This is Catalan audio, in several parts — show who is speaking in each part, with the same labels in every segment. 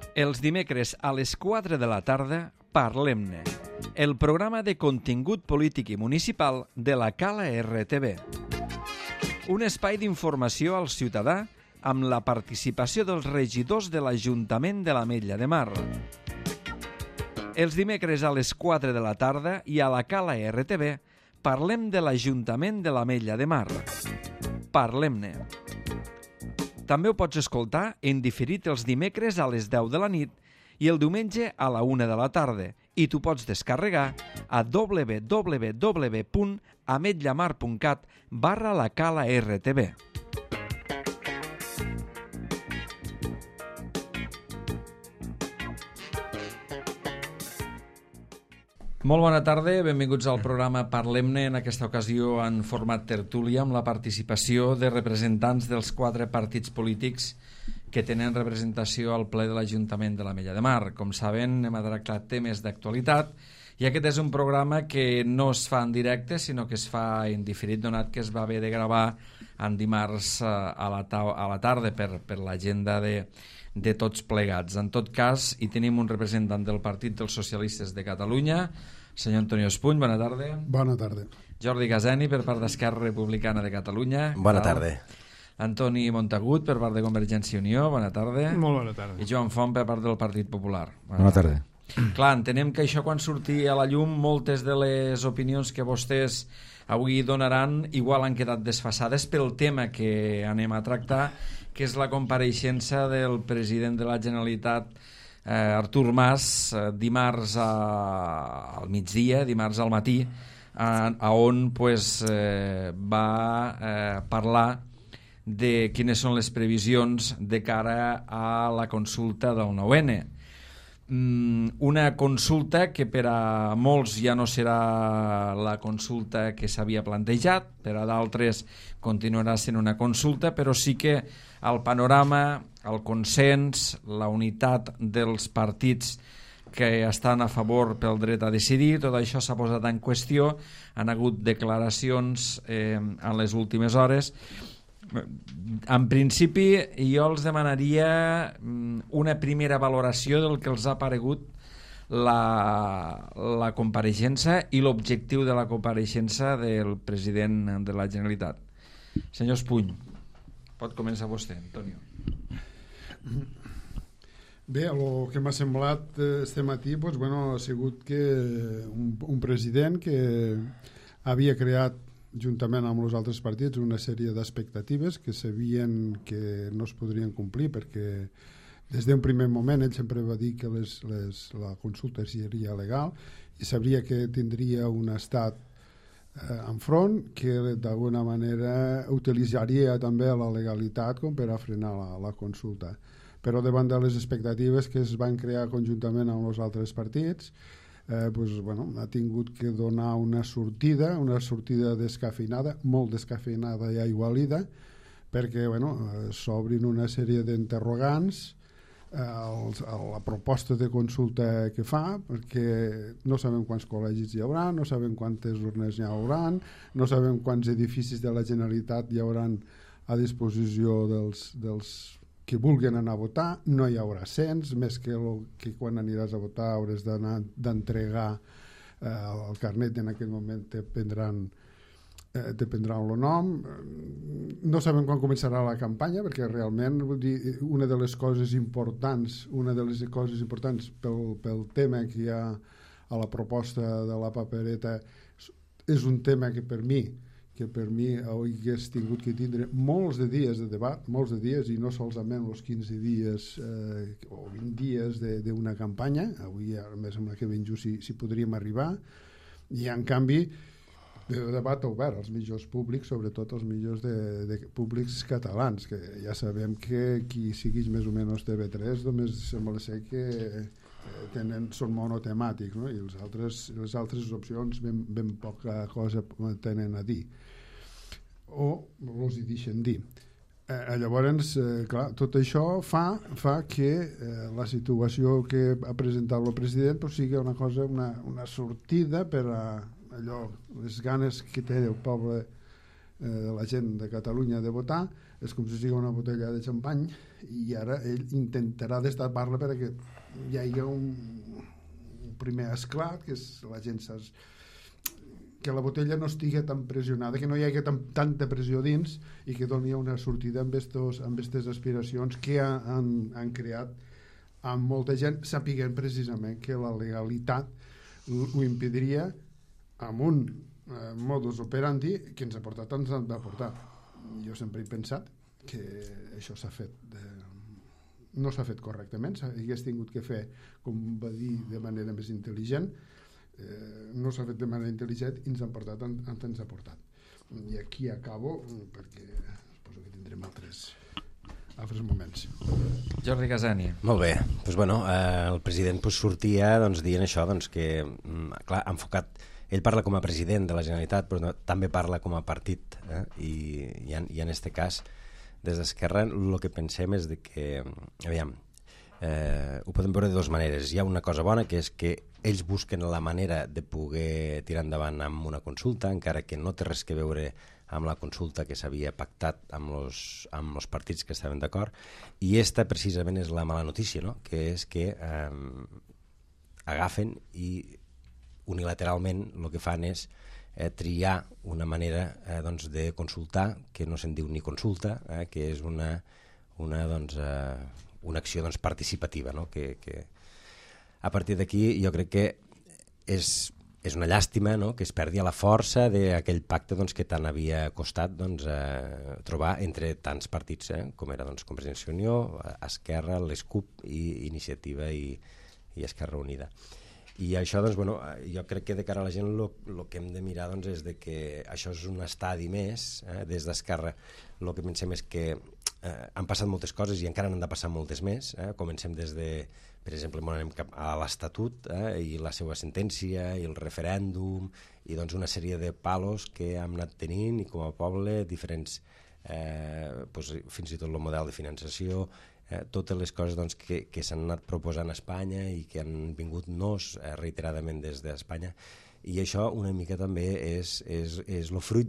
Speaker 1: Els dimecres a les 4 de la tarda, Parlem-ne, el programa de contingut polític i municipal de la Cala RTV. Un espai d'informació al ciutadà amb la participació dels regidors de l'Ajuntament de l'Ametlla de Mar. Els dimecres a les 4 de la tarda i a la Cala RTV parlem de l'Ajuntament de l'Ametlla de Mar. Parlem-ne. També ho pots escoltar en diferit els dimecres a les 10 de la nit i el diumenge a la 1 de la tarda i t'ho pots descarregar a www.ametllamar.cat/la Cala RTV. Molt bona tarda, benvinguts al programa Parlem-ne, en aquesta ocasió en format tertúlia amb la participació de representants dels 4 partits polítics que tenen representació al ple de l'Ajuntament de l'Ametlla de Mar. Com saben, hem tractat temes d'actualitat i aquest és un programa que no es fa en directe, sinó que es fa en diferit, donat que es va haver de gravar en dimarts a la tarda per l'agenda de tots plegats. En tot cas, hi tenim un representant del Partit dels Socialistes de Catalunya, senyor Antonio Espuny, bona tarda.
Speaker 2: Bona tarda.
Speaker 1: Jordi Gazeni, per part d'Esquerra Republicana de Catalunya.
Speaker 3: Bona tarda.
Speaker 1: Antoni Montagut, per part de Convergència i Unió, bona tarda.
Speaker 4: Molt bona tarda.
Speaker 1: I Joan Font, per part del Partit Popular.
Speaker 3: Bona tarda.
Speaker 1: Clar, entenem que això quan surti a la llum, moltes de les opinions que vostès avui donaran igual han quedat desfasades pel tema que anem a tractar, que és la compareixença del president de la Generalitat, Artur Mas, dimarts al migdia, dimarts al matí, on va parlar de quines són les previsions de cara a la consulta del 9N. Una consulta que per a molts ja no serà la consulta que s'havia plantejat, per a d'altres continuarà sent una consulta, però sí que el panorama, el consens, la unitat dels partits que estan a favor pel dret a decidir, tot això s'ha posat en qüestió, han hagut declaracions en les últimes hores. En principi, jo els demanaria una primera valoració del que els ha paregut la compareixença i l'objectiu de la compareixença del president de la Generalitat. Senyor Espuny, pot començar vostè, Antonio.
Speaker 2: Bé, el que m'ha semblat este matí ha sigut que un president que havia creat juntament amb els altres partits una sèrie d'expectatives que sabien que no es podrien complir, perquè des d'un primer moment ell sempre va dir que la consulta seria legal i sabria que tindria un estat enfront que d'alguna manera utilitzaria també la legalitat com per a frenar la consulta. Però davant de les expectatives que es van crear conjuntament amb els altres partits, ha tingut que donar una sortida descafeinada, molt descafeinada i aigualida, perquè s'obrin una sèrie d'interrogants a la proposta de consulta que fa, perquè no sabem quants col·legis hi haurà, no sabem quantes urnes hi haurà, no sabem quants edificis de la Generalitat hi haurà a disposició dels que vulguin anar a votar. No hi haurà cens, més que quan aniràs a votar hauràs d'entregar el carnet, en aquell moment te prendran el nom. No sabem quan començarà la campanya, perquè realment una de les coses importants pel tema que hi ha a la proposta de la papereta és un tema que per mi hagués tingut que tindre molts de dies de debat, molts de dies, i no solament els 15 dies o 20 dies d'una campanya. Avui més sembla que ben just si podríem arribar, i en canvi de debat obert als mitjans públics, sobretot als mitjans de públics catalans, que ja sabem que qui segueix més o menys TV3 només sembla ser que són monotemàtics, no? I les altres opcions ben poca cosa tenen a dir o els hi deixen dir. Llavors, clar, tot això fa que la situació que ha presentat el president sigui una cosa, una sortida per a allò, les ganes que té el poble la gent de Catalunya de votar, és com si sigui una botella de xampany, i ara ell intentarà destapar-la perquè hi hagi un primer esclat, que és la gent que la botella no estigui tan pressionada, que no hi hagi tanta pressió dins i que doni una sortida amb aquestes aspiracions que han creat amb molta gent, sapiguent precisament que la legalitat ho impediria amb un modus operandi que ens ha portat on ens ha portat. Jo sempre he pensat que això s'ha fet no s'ha fet correctament, s'hagués tingut que fer, com va dir, de manera més intel·ligent. No s'ha fet de manera intel·ligent i ens han portat on ens ha portat. I aquí acabo, perquè suposo que tindrem altres moments.
Speaker 1: Jordi Casani.
Speaker 3: Molt bé, el president sortia dient això, que clar, ha enfocat. Ell parla com a president de la Generalitat, però també parla com a partit, i en aquest cas, des d'Esquerra, el que pensem és que, ho podem veure de dues maneres. Hi ha una cosa bona, que és que ells busquen la manera de poder tirar endavant amb una consulta, encara que no té res que veure amb la consulta que s'havia pactat amb els partits que estaven d'acord, i esta precisament és la mala notícia, no? Que és que agafen i unilateralment el que fan és triar una manera de consultar, que no se'n diu ni consulta, que és una acció participativa, no? Que a partir d'aquí jo crec que és una llàstima, no? Que es perdi la força d'aquell pacte que tant havia costat trobar entre tants partits, com era Convergència i Unió, Esquerra, l'ESCUP i Iniciativa i Esquerra Unida. I això, jo crec que de cara a la gent el que hem de mirar és que això és un estadi més. Des d'Esquerra el que pensem és que han passat moltes coses i encara n'han de passar moltes més. Comencem des de, per exemple, anem cap a l'Estatut i la seva sentència i el referèndum i una sèrie de palos que hem anat tenint, i com a poble diferents, fins i tot el model de finançació, totes les coses que s'han anat proposant a Espanya i que han vingut reiteradament des d'Espanya, i això una mica també és el fruit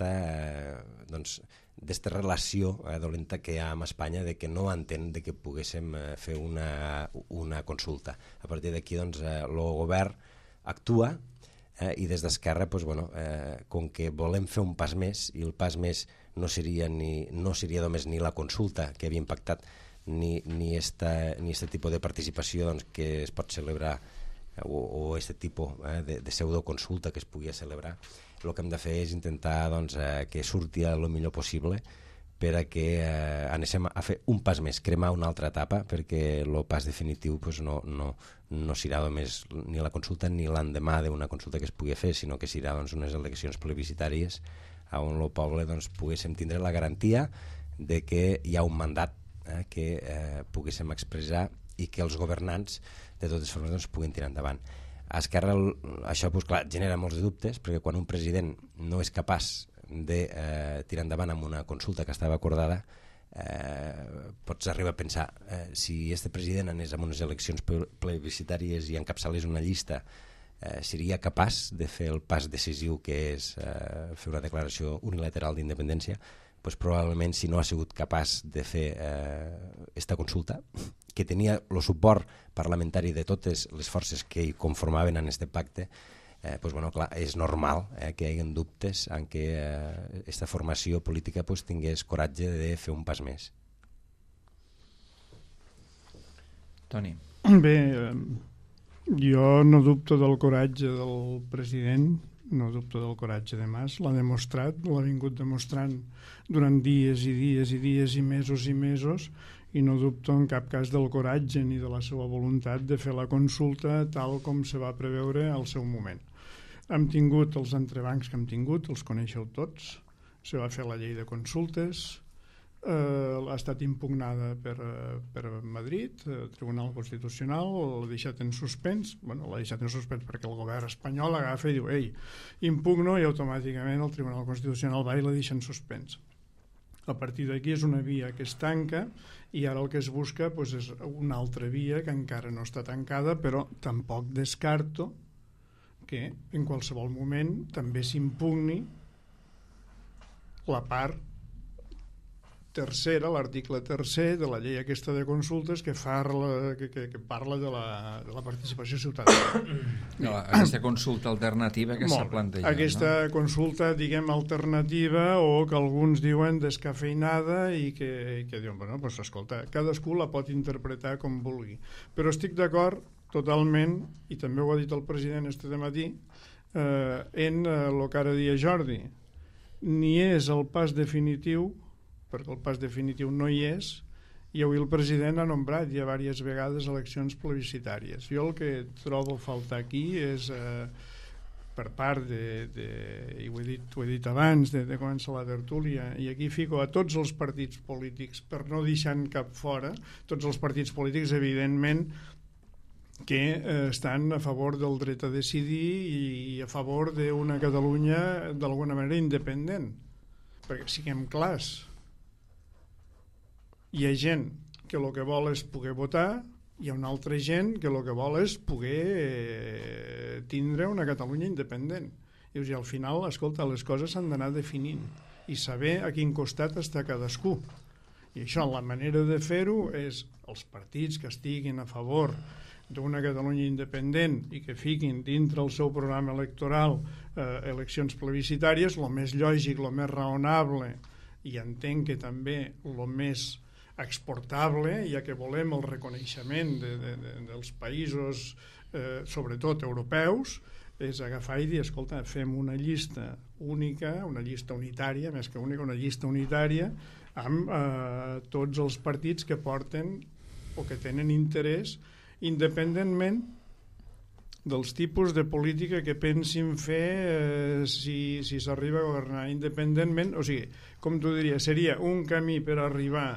Speaker 3: d'esta relació dolenta que hi ha amb Espanya, de que no entén que poguéssim fer una consulta. A partir d'aquí el govern actua, i des d'Esquerra com que volem fer un pas més, i el pas més no seria només ni la consulta que havíem pactat, ni este tipus de participació que es pot celebrar, o este tipus de pseudoconsulta que es pugui celebrar. El que hem de fer és intentar que surti el millor possible, per a que anéssim a fer un pas més, cremar una altra etapa, perquè el pas definitiu no serà només ni la consulta ni l'endemà d'una consulta que es pugui fer, sinó que serà unes eleccions plebiscitàries on el poble poguéssim tindre la garantia de que hi ha un mandat que poguéssim expressar i que els governants de totes formes puguin tirar endavant. A Esquerra això genera molts dubtes, perquè quan un president no és capaç de tirar endavant amb una consulta que estava acordada, pots arribar a pensar si este president anés a unes eleccions plebiscitàries i encapçalés una llista, seria capaç de fer el pas decisiu que és fer una declaració unilateral d'independència? Probablement, si no ha sigut capaç de fer esta consulta, que tenia el suport parlamentari de totes les forces que hi conformaven en este pacte, és normal que hi hagi dubtes en què aquesta formació política tingués coratge de fer un pas més.
Speaker 1: Toni.
Speaker 4: Bé, jo no dubto del coratge del president, no dubto del coratge de Mas, l'ha demostrat, l'ha vingut demostrant durant dies i dies i dies i mesos, i no dubto en cap cas del coratge ni de la seva voluntat de fer la consulta tal com se va preveure al seu moment. Hem tingut els entrebancs que hem tingut, els coneixeu tots, se va fer la llei de consultes, ha estat impugnada per Madrid, Tribunal Constitucional, l'ha deixat en suspens, l'ha deixat en suspens perquè el govern espanyol agafa i diu impugno, i automàticament el Tribunal Constitucional va i la deixa en suspens. A partir d'aquí és una via que es tanca, i ara el que es busca és una altra via que encara no està tancada, però tampoc descarto que en qualsevol moment també s'impugni la part tercera, l'article tercer de la llei aquesta de consultes que parla de la participació ciutadana.
Speaker 1: Aquesta consulta alternativa que s'ha plantejat.
Speaker 4: Aquesta consulta, diguem, alternativa, o que alguns diuen descafeinada, i que diuen, bueno, doncs escolta, cadascú la pot interpretar com vulgui. Però estic d'acord totalment, i també ho ha dit el president este dematí, en el que ara dia Jordi. Ni és el pas definitiu, perquè el pas definitiu no hi és, i avui el president ha nombrat ja diverses vegades eleccions plebiscitàries. Jo el que trobo a faltar aquí és, per part i ho he dit abans de començar la tertúlia, i aquí fico a tots els partits polítics, per no deixar cap fora, tots els partits polítics, evidentment, que estan a favor del dret a decidir i a favor d'una Catalunya d'alguna manera independent, perquè siguem clars, hi ha gent que el que vol és poder votar, hi ha una altra gent que el que vol és poder tindre una Catalunya independent. I al final, escolta, les coses s'han d'anar definint i saber a quin costat està cadascú. I això, la manera de fer-ho és els partits que estiguin a favor d'una Catalunya independent i que fiquin dintre el seu programa electoral eleccions plebiscitàries, el més lògic, el més raonable, i entenc que també el més exportable, ja que volem el reconeixement dels països, sobretot europeus, és agafar i dir, escolta, fem una llista única, una llista unitària, més que única, una llista unitària, amb tots els partits que porten o que tenen interès, independentment dels tipus de política que pensin fer si s'arriba a governar, independentment, o sigui, com tu diries, seria un camí per arribar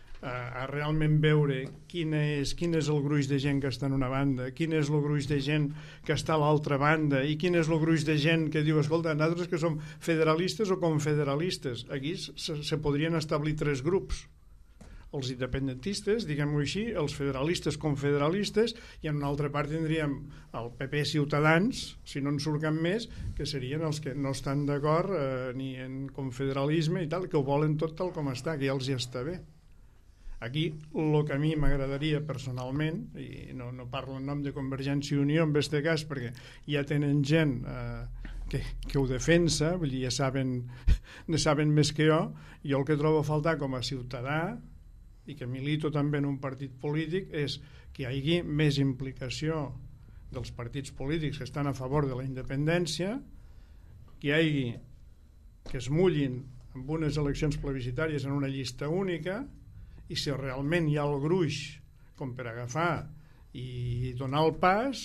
Speaker 4: a realment veure quin és el gruix de gent que està en una banda, quin és el gruix de gent que està a l'altra banda, i quin és el gruix de gent que diu, escolta, nosaltres que som federalistes o confederalistes. Aquí se podrien establir 3 grups: els independentistes, diguem-ho així, els federalistes confederalistes, i en una altra part tindríem el PP Ciutadans, si no en surten més, que serien els que no estan d'acord ni en confederalisme i tal, que ho volen tot tal com està, que ja els hi està bé. Aquí el que a mi m'agradaria personalment, i no parlo en nom de Convergència i Unió en aquest cas, perquè ja tenen gent que ho defensa, vull dir, ja saben més que jo el que trobo a faltar com a ciutadà, i que milito també en un partit polític, és que hi hagi més implicació dels partits polítics que estan a favor de la independència, que hi hagi, que es mullin amb unes eleccions plebiscitàries en una llista única, i si realment hi ha el gruix com per agafar i donar el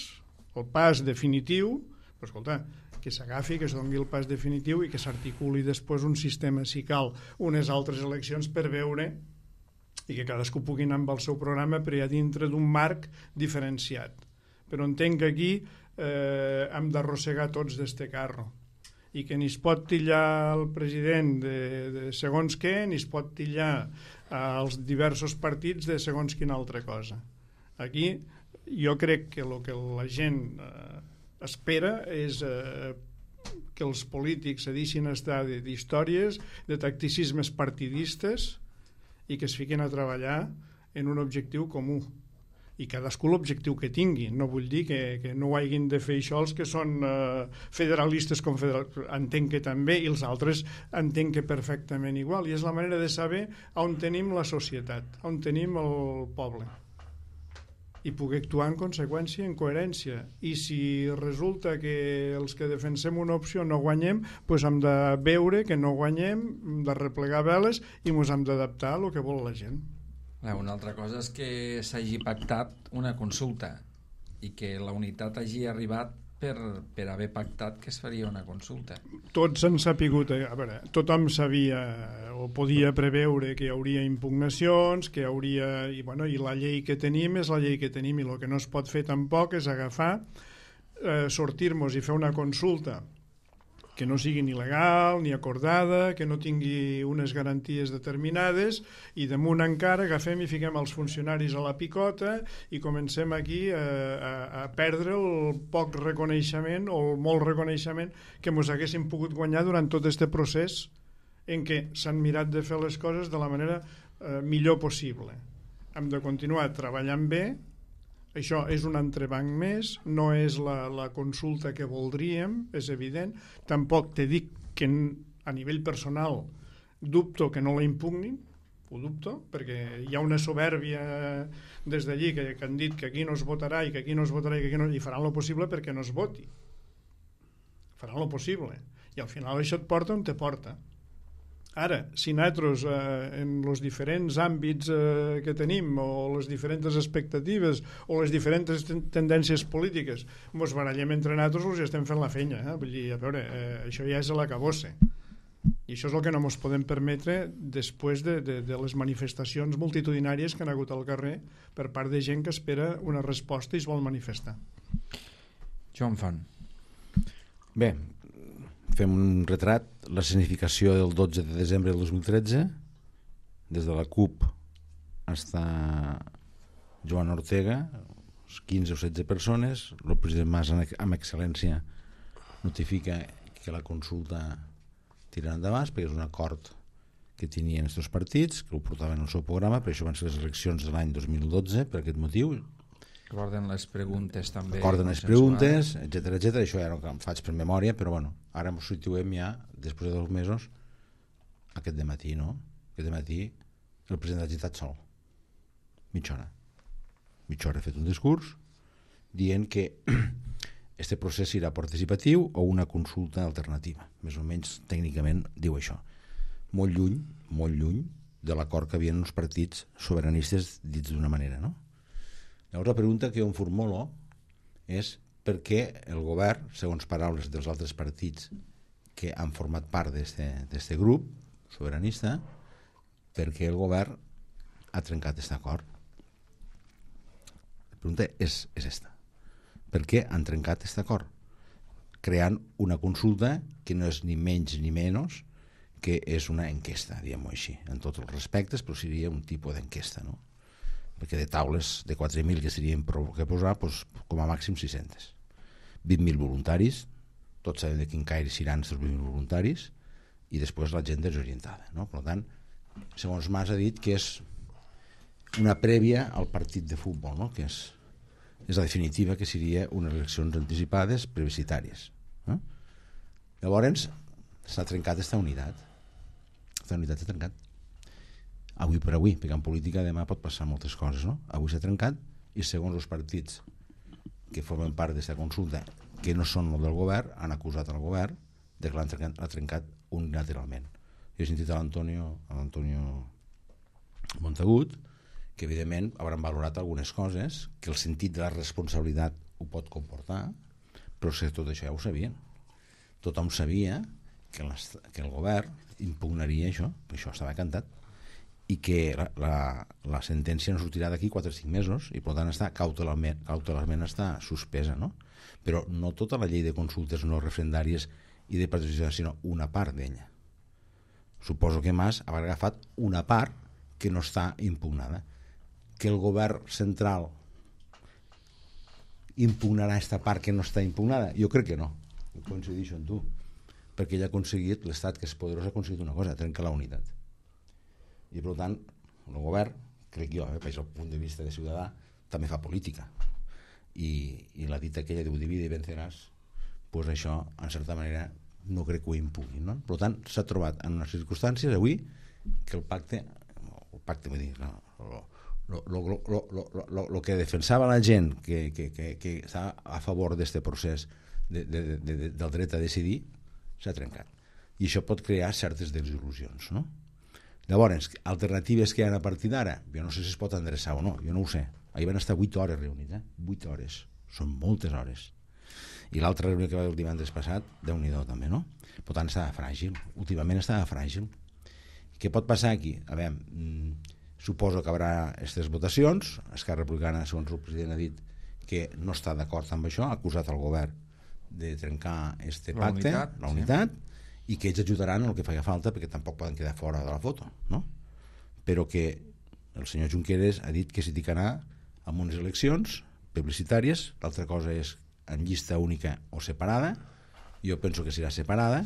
Speaker 4: pas definitiu, però escolta, que s'agafi, que es doni el pas definitiu i que s'articuli després un sistema, si cal, unes altres eleccions per veure, i que cadascú pugui anar amb el seu programa, però ja dintre d'un marc diferenciat. Però entenc que aquí hem d'arrossegar tots d'este carro, i que ni es pot tillar el president de segons què, ni es pot tillar els diversos partits de segons quina altra cosa. Aquí jo crec que el que la gent espera és que els polítics se deixin estar d'històries, de tacticismes partidistes, i que es fiquin a treballar en un objectiu comú, i cadascú l'objectiu que tingui. No vull dir que no ho hagin de fer això els que són federalistes, confederalistes, entenc que també, i els altres entenc que perfectament igual, i és la manera de saber on tenim la societat, on tenim el poble, i poder actuar en conseqüència, en coherència. I si resulta que els que defensem una opció no guanyem, doncs hem de veure que no guanyem, hem de replegar veles i ens hem d'adaptar a el que vol la gent.
Speaker 1: Una altra cosa és que s'hagi pactat una consulta i que la unitat hagi arribat per haver pactat que es faria una consulta.
Speaker 4: Tots han sapigut, a veure, tothom sabia o podia preveure que hi hauria impugnacions, que hi hauria, i la llei que tenim és la llei que tenim, i el que no es pot fer tampoc és agafar, sortir-nos i fer una consulta que no sigui ni legal ni acordada, que no tingui unes garanties determinades, i damunt encara agafem i fiquem els funcionaris a la picota i comencem aquí a perdre el poc reconeixement o el molt reconeixement que ens haguéssim pogut guanyar durant tot aquest procés en què s'han mirat de fer les coses de la manera millor possible. Hem de continuar treballant bé. Això és un entrebanc més, no és la consulta que voldríem, és evident. Tampoc te dic que a nivell personal dubto que no la impugnin, ho dubto, perquè hi ha una soberbia des d'allí que han dit que aquí no es votarà i que aquí no es votarà i que aquí no, i faran el possible perquè no es voti. Faran el possible. I al final això et porta on te porta. Ara, si nosaltres en els diferents àmbits que tenim o les diferents expectatives o les diferents tendències polítiques ens barallem entre nosaltres, els estem fent la feina. Vull dir, a veure, això ja és a l'acabosse. I això és el que no ens podem permetre després de les manifestacions multitudinàries que han hagut al carrer per part de gent que espera una resposta i es vol manifestar.
Speaker 1: Joan Fan.
Speaker 5: Bé, fem un retrat. La significació del 12 de desembre del 2013, des de la CUP fins a Joan Ortega, 15 o 16 persones. El president Mas amb excel·lència notifica que la consulta tirarà endavant perquè és un acord que tenien els dos partits, que ho portaven al seu programa. Per això van ser les eleccions de l'any 2012, per aquest motiu.
Speaker 1: Acorden les preguntes també.
Speaker 5: Acorden les preguntes, etcètera, etcètera. Això ja no em faig per memòria, però bueno, ara ens situem ja, després de 2 mesos, aquest dematí, no? Aquest dematí el president ha agitat sol. Mitja hora ha fet un discurs dient que este procés serà participatiu o una consulta alternativa. Més o menys tècnicament diu això. Molt lluny de l'acord que havien els partits sobiranistes dits d'una manera, no? Llavors la pregunta que jo em formulo és per què el govern, segons paraules dels altres partits que han format part d'este grup sobiranista, per què el govern ha trencat aquest acord? La pregunta és esta. Per què han trencat aquest acord? Creant una consulta que no és ni menys ni menys que és una enquesta, diguem-ho així, en tots els respectes, però seria un tipus d'enquesta, no? Perquè de taules de 4.000 que serien que posar, doncs, com a màxim 600. 20.000 voluntaris, tots sabem de quin caire seran aquests 20.000 voluntaris, i després la gent desorientada, no? Per tant, segons Mas ha dit que és una prèvia al partit de futbol, no? Que és la definitiva, que seria unes eleccions anticipades plebiscitàries, no? Llavors s'ha trencat aquesta unitat. Aquesta unitat s'ha trencat. Avui per avui, perquè en política demà pot passar moltes coses, no? Avui s'ha trencat i segons els partits que formen part d'aquesta consulta, que no són el del govern, han acusat el govern de que l'ha trencat unilateralment. Jo he sentit a l'Antonio Montagut que evidentment hauran valorat algunes coses, que el sentit de la responsabilitat ho pot comportar, però que tot això ja ho sabien. Tothom sabia que el govern impugnaria això, que això estava cantat, i que la sentència no sortirà d'aquí 4 o 5 mesos i per tant està cautelarment està suspesa, no? Però no tota la llei de consultes no referendàries i de participació, sinó una part d'ella. Suposo que Mas haurà agafat una part que no està impugnada. Que el govern central impugnarà aquesta part que no està impugnada? Jo crec que no. Jo coincideixo amb tu, perquè ell ha aconseguit, l'Estat que és poderós ha aconseguit una cosa, trencar la unitat. I per tant el govern, crec jo, des del punt de vista de ciutadà, també fa política, i la dita aquella de divide i venceràs, doncs això en certa manera no crec que ho impugni, no? Per tant s'ha trobat en unes circumstàncies avui que el pacte vull dir, el que defensava la gent que està a favor d'aquest procés del dret a decidir s'ha trencat, i això pot crear certes desil·lusions, no? Llavors, alternatives que hi ha a partir d'ara, jo no sé si es pot endreçar o no, jo no ho sé. Ahir van estar 8 hores reunits, 8 hores, són moltes hores. I l'altra reunió que va haver el divendres passat, Déu-n'hi-do també, no? Per tant estava fràgil, últimament estava fràgil. Què pot passar aquí? A veure, suposo que hi haurà aquestes votacions. Esquerra Republicana, segons el president, ha dit que no està d'acord amb això, ha acusat el govern de trencar este pacte, la unitat, i que ells ajudaran en el que faci falta, perquè tampoc poden quedar fora de la foto, no? Però que el senyor Junqueras ha dit que s'hi dedicarà amb unes eleccions publicitàries, l'altra cosa és en llista única o separada. Jo penso que serà separada,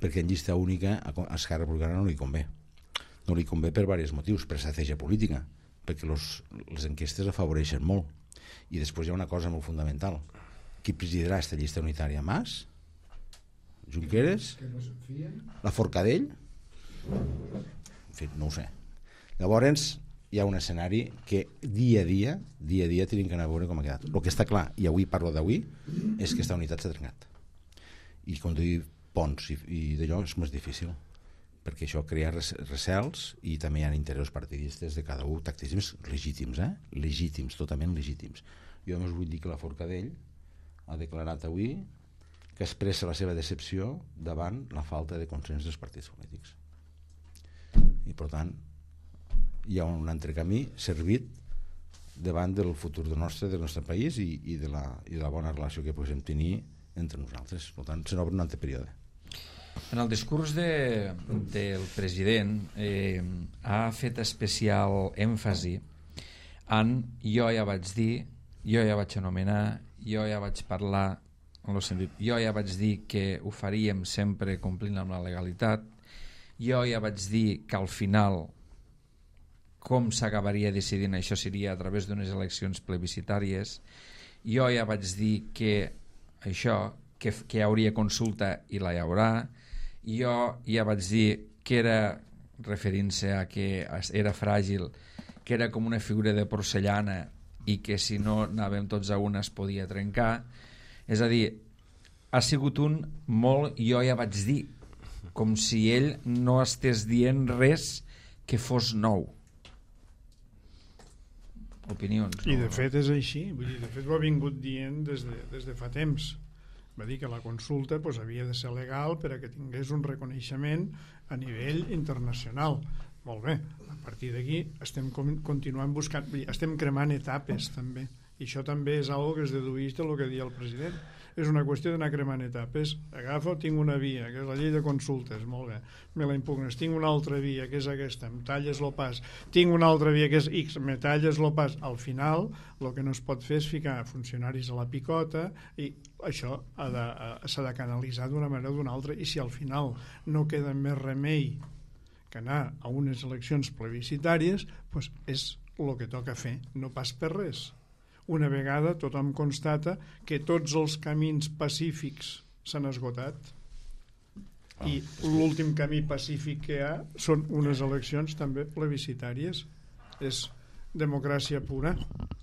Speaker 5: perquè en llista única a Esquerra Republicana no li convé. No li convé per diversos motius, per estratègia política, perquè les enquestes afavoreixen molt. I després hi ha una cosa molt fundamental. Qui presidirà aquesta llista unitària? Mas? Junqueras? La Forcadell? En fi, no ho sé. Llavors hi ha un escenari que dia a dia tenim que anar a veure com ha quedat. El que està clar, i avui parlo d'avui, és que aquesta unitat s'ha trencat. I conduir ponts i d'allò és més difícil, perquè això crea recels i també hi ha interessos partidistes de cada un, tacticismes legítims, legítims, totalment legítims. Jo només vull dir que la Forcadell ha declarat avui que expressa la seva decepció davant la falta de consens dels partits polítics. I per tant hi ha un altre camí servit davant del futur del nostre país i de la bona relació que podem tenir entre nosaltres. Per tant, s'obre un altre període.
Speaker 1: En el discurs del president ha fet especial èmfasi en jo ja vaig dir, jo ja vaig anomenar, jo ja vaig parlar, en el sentit, jo ja vaig dir que ho faríem sempre complint amb la legalitat, jo ja vaig dir que al final com s'acabaria decidint això seria a través d'unes eleccions plebiscitàries, jo ja vaig dir que això, que hi hauria consulta i la hi haurà, jo ja vaig dir que era, referint-se a que era fràgil, que era com una figura de porcellana i que si no anàvem tots a una es podia trencar. És a dir, ha sigut un molt jo ja vaig dir, com si ell no estés dient res que fos nou. Opinions.
Speaker 4: I de fet és així, vull dir, de fet ho ha vingut dient des de fa temps. Va dir que la consulta havia de ser legal per a que tingués un reconeixement a nivell internacional. Molt bé, a partir d'aquí estem continuant buscant, estem cremant etapes també, i això també és algo que es deduïx del que deia el president. És una qüestió d'anar cremant etapes. Agafo, tinc una via, que és la llei de consultes, molt bé, me la impugnes. Tinc una altra via, que és aquesta, em talles el pas. Tinc una altra via, que és X, me talles el pas. Al final, el que no es pot fer és ficar funcionaris a la picota, i això s'ha de canalitzar d'una manera o d'una altra, i si al final no queda més remei que anar a unes eleccions plebiscitàries, doncs és el que toca fer, no pas per res. Una vegada tothom constata que tots els camins pacífics s'han esgotat i l'últim camí pacífic que hi ha són unes eleccions també plebiscitàries. És democràcia pura.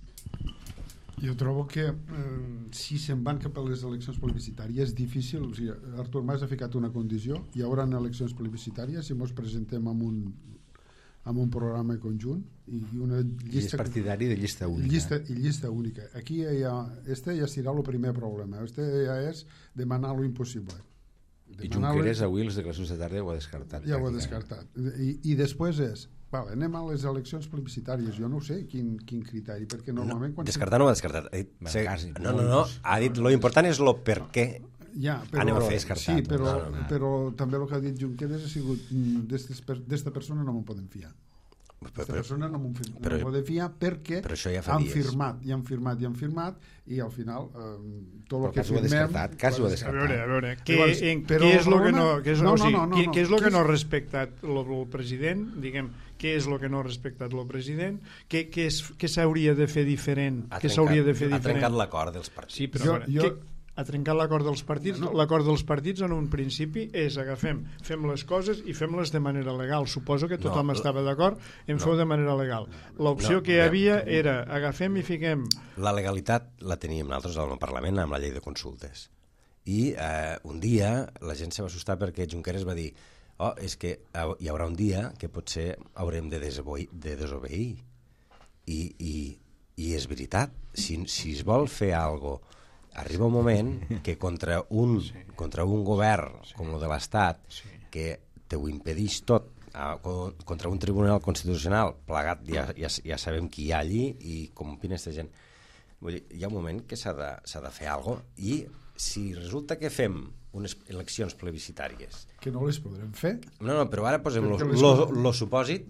Speaker 2: Jo trobo que si se'n van cap a les eleccions plebiscitàries és difícil. O sigui, Artur Mas ha ficat una condició: hi haurà eleccions plebiscitàries si ens presentem amb un programa conjunt i una llista...
Speaker 5: I és partidari de llista única.
Speaker 2: Llista única. Aquí ja serà el primer problema. Ja és demanar lo impossible.
Speaker 5: I Junqueras avui les declaracions de tarda ho ha descartat.
Speaker 2: Ja ho ha descartat. I després és, vale, anem a les eleccions plebiscitàries. Jo no sé quin criteri, perquè normalment...
Speaker 3: Descartar no ho ha descartat. No. Ha dit lo important és lo per què anem a fer descartat.
Speaker 2: Sí, però també el que ha dit Junqueras ha sigut d'esta persona no me'n poden fiar. Aquesta persona no me'n poden fiar perquè han firmat i al final tot el que firmem...
Speaker 5: Quasi ho ha descartat.
Speaker 4: A veure, què és el que no ha respectat el president? Diguem, què és el que no ha respectat el president? Què s'hauria de fer diferent?
Speaker 3: Ha trencat l'acord dels partits.
Speaker 4: Sí, però ha trencat l'acord dels partits. L'acord dels partits en un principi és fem les coses i fem-les de manera legal. Suposo que tothom estava d'acord en fer-ho de manera legal. L'opció que hi havia era agafem i fiquem...
Speaker 3: La legalitat la teníem nosaltres al Parlament amb la llei de consultes. I un dia la gent se va assustar perquè Junqueras va dir és que hi haurà un dia que potser haurem de desobeir. I és veritat. Si es vol fer alguna cosa, arriba un moment que contra un govern com el de l'Estat que te ho impedeix tot, contra un tribunal constitucional plegat, ja sabem qui hi ha allí i com opina aquesta gent. Vull dir, hi ha un moment que s'ha de fer alguna cosa, i si resulta que fem unes eleccions plebiscitàries...
Speaker 2: Que no les podrem fer.
Speaker 3: No, però ara posem lo supòsit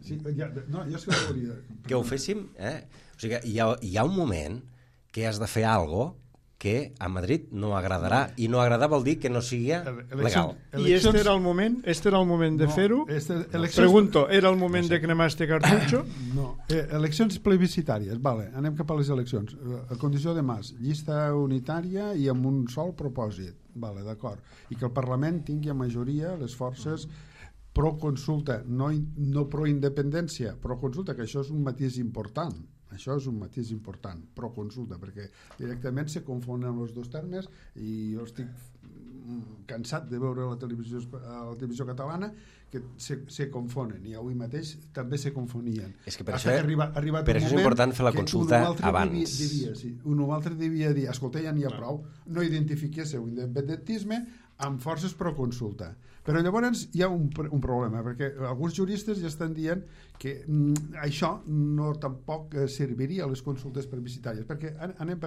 Speaker 3: que ho féssim. O sigui, hi ha un moment que has de fer alguna cosa que a Madrid no agradarà, i no agradar vol dir que no sigui legal.
Speaker 4: I este era el moment de fer-ho? Pregunto, era el moment de cremar este cartutxo?
Speaker 2: No, eleccions plebiscitàries, vale, anem cap a les eleccions. A condició de mas, llista unitària i amb un sol propòsit, vale, d'acord. I que el Parlament tingui a majoria les forces pro-consulta, no pro-independència, pro-consulta, que això és un matís important. Això és un matís important, pro-consulta, perquè directament se confonen els dos termes i jo estic cansat de veure a la televisió catalana que se confonen, i avui mateix també se confonien.
Speaker 3: És que per això és important fer la consulta abans.
Speaker 2: Un o altre devia dir, escolta, ja n'hi ha prou, no identifiquéssiu independentisme amb forces pro-consulta. Però llavors hi ha un problema, perquè alguns juristes ja estan dient que això no tampoc serviria a les consultes plebiscitàries, perquè anem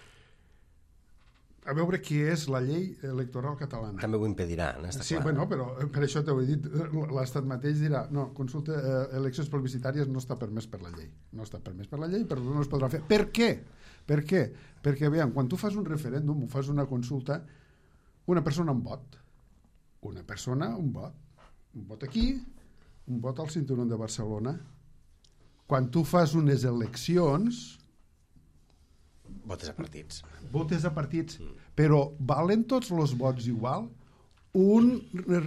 Speaker 2: a veure què és la llei electoral catalana.
Speaker 3: També ho impedirà, està clar.
Speaker 2: Sí, bueno, però per això t'ho he dit, l'Estat mateix dirà, no, eleccions plebiscitàries no està permès per la llei. No està permès per la llei, però no es podrà fer. Per què? Per què? Perquè, veiem, quan tu fas un referèndum o fas una consulta, una persona un vot. Una persona, un vot. Un vot aquí, un vot al Cinturó de Barcelona. Quan tu fas unes eleccions...
Speaker 3: Votes a partits.
Speaker 2: Votes a partits. Però valen tots els vots igual? Un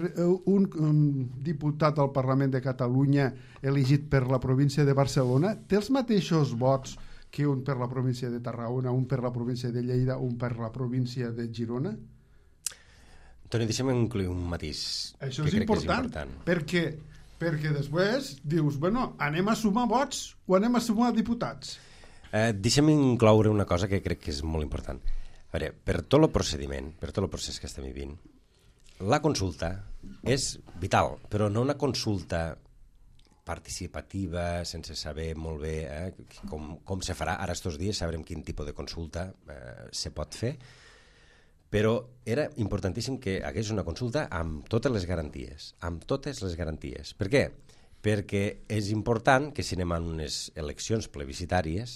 Speaker 2: diputat al Parlament de Catalunya elegit per la província de Barcelona té els mateixos vots que un per la província de Tarragona, un per la província de Lleida, un per la província de Girona?
Speaker 3: Toni, deixa'm incloure un matís.
Speaker 2: Això és important. Perquè després dius, bueno, anem a sumar vots o anem a sumar diputats?
Speaker 3: Deixa'm incloure una cosa que crec que és molt important. A veure, per tot el procediment, per tot el procés que estem vivint, la consulta és vital, però no una consulta participativa, sense saber molt bé com se farà. Ara estos dies sabrem quin tipus de consulta se pot fer, però era importantíssim que hagués una consulta amb totes les garanties, amb totes les garanties. Per què? Perquè és important que si anem a unes eleccions plebiscitàries,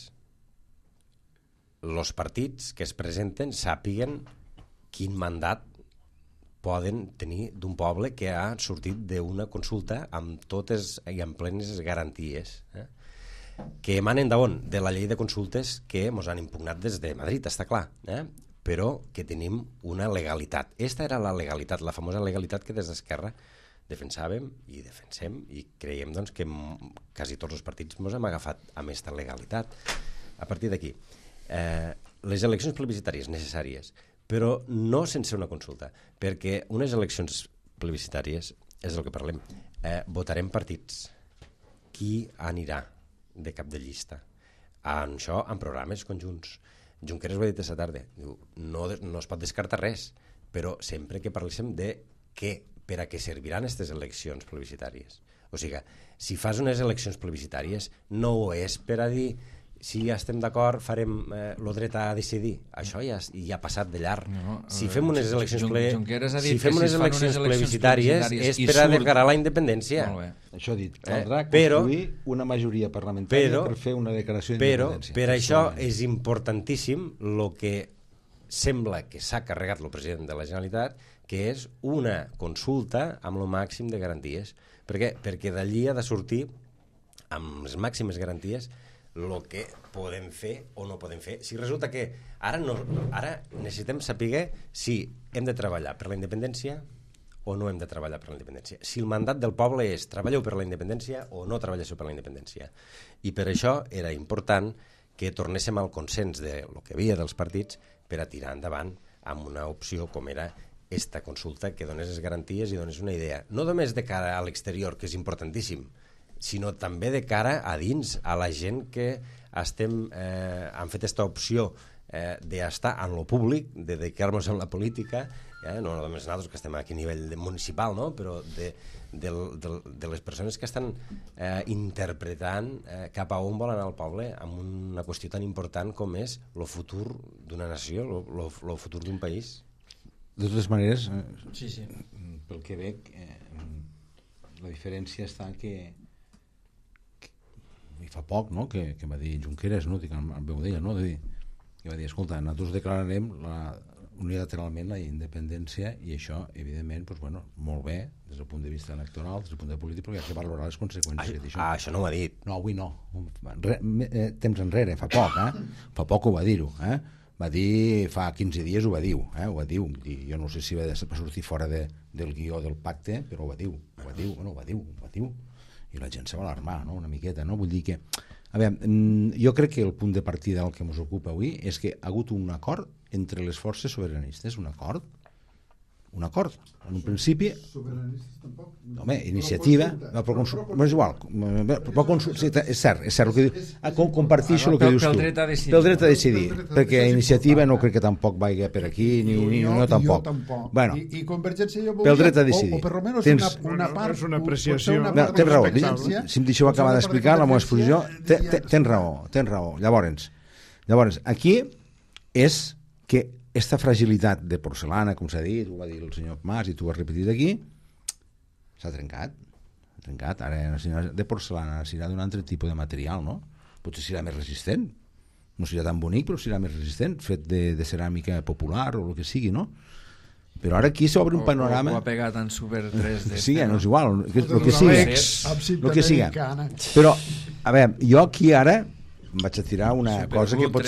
Speaker 3: els partits que es presenten sàpiguen quin mandat poden tenir d'un poble que ha sortit d'una consulta amb totes i amb plenes garanties, que emanen d'on? De la llei de consultes que ens han impugnat des de Madrid, està clar, però que tenim una legalitat. Esta era la legalitat, la famosa legalitat que des d'Esquerra defensàvem i defensem, i creiem doncs, que quasi tots els partits ens hem agafat amb aquesta legalitat. A partir d'aquí, les eleccions plebiscitàries necessàries, però no sense una consulta, perquè unes eleccions plebiscitàries, és el que parlem, votarem partits. Qui anirà de cap de llista? En això, en programes conjunts. Junqueras ho ha dit aquesta tarda, diu, no es pot descartar res, però sempre que parléssim de per a què serviran aquestes eleccions plebiscitàries. O sigui, si fas unes eleccions plebiscitàries, no ho és per a dir si estem d'acord farem el dret a decidir. Això ja ha passat de llarg. Si fem unes eleccions plebiscitàries és per a declarar la independència.
Speaker 5: Això ha dit, caldrà construir una majoria parlamentària per fer una declaració d'independència.
Speaker 3: Per això és importantíssim el que sembla que s'ha carregat el president de la Generalitat, que és una consulta amb el màxim de garanties. Per què? Perquè d'allí ha de sortir amb les màximes garanties el que podem fer o no podem fer. Si resulta que ara necessitem saber si hem de treballar per la independència o no hem de treballar per la independència. Si el mandat del poble és treballeu per la independència o no treballeu per la independència. I per això era important que tornéssim al consens de lo que havia dels partits per a tirar endavant amb una opció com era esta consulta, que donés les garanties i donés una idea. No només de cara a l'exterior, que és importantíssim, sinó també de cara a dins, a la gent que han fet aquesta opció d'estar en lo públic, de dedicar-nos a la política, no només nosaltres que estem aquí a nivell municipal, no? Però de les persones que estan interpretant cap a on vol anar el poble amb una qüestió tan important com és el futur d'una nació, el futur d'un país.
Speaker 5: De totes maneres,
Speaker 1: sí.
Speaker 5: Pel que veig, la diferència està que i fa poc, no?, que va dir Junqueras, no?, dic, el veu d'ella, no?, de dir i va dir, escolta, nosaltres declararem unilateralment la independència i això, evidentment, doncs, bueno, molt bé des del punt de vista electoral, des del punt de polític, perquè hi ha que valorar les conseqüències d'això.
Speaker 3: Això no ho ha dit.
Speaker 5: No, avui no. Temps enrere, fa poc, Fa poc ho va dir-ho, Va dir, fa 15 dies ho va dir, ho va dir. Jo no sé si va sortir fora del guió del pacte, però ho va dir. I la gent se va alarmar, no?, una miqueta, no? Vull dir que, a veure, jo crec que el punt de partida del que ens ocupa avui és que ha hagut un acord entre les forces sobiranistes, un acord. En un principi...
Speaker 2: Sobiranistes tampoc?
Speaker 5: Home, iniciativa... Però és igual. És cert el que dius. Comparteixo el que dius tu.
Speaker 1: Pel dret a decidir.
Speaker 5: Pel dret a decidir. Perquè iniciativa no crec que tampoc vagi per aquí, ni jo tampoc. Bueno,
Speaker 2: I Convergència jo
Speaker 5: pel dret a decidir.
Speaker 2: O per almenys una part...
Speaker 4: És una apreciació.
Speaker 5: Tens raó. Si em deixeu acabar d'explicar la meva exposició, tens raó. Llavors, aquí és que aquesta fragilitat de porcelana, com s'ha dit, ho va dir el senyor Mas i tu ho has repetit aquí, s'ha trencat. Ara de porcelana serà d'un altre tipus de material, no? Potser serà més resistent, no serà tan bonic, però serà més resistent, fet de ceràmica popular o el que sigui, no? Però ara aquí s'obre un panorama...
Speaker 1: Ho ha pegat en Super 3D.
Speaker 5: Sí, no és igual, el que siga. Però, a veure, jo aquí ara em vaig a tirar una cosa que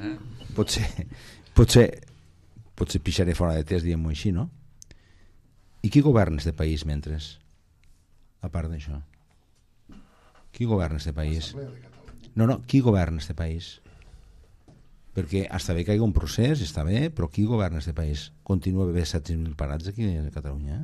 Speaker 5: potser pixaré fora de test, diguem-ho així, no? I qui governa este país mentre? A part d'això. Qui governa este país? No, qui governa este país? Perquè està bé que hi hagi un procés, està bé, però qui governa este país? Continua a haver 700.000 parats aquí a Catalunya?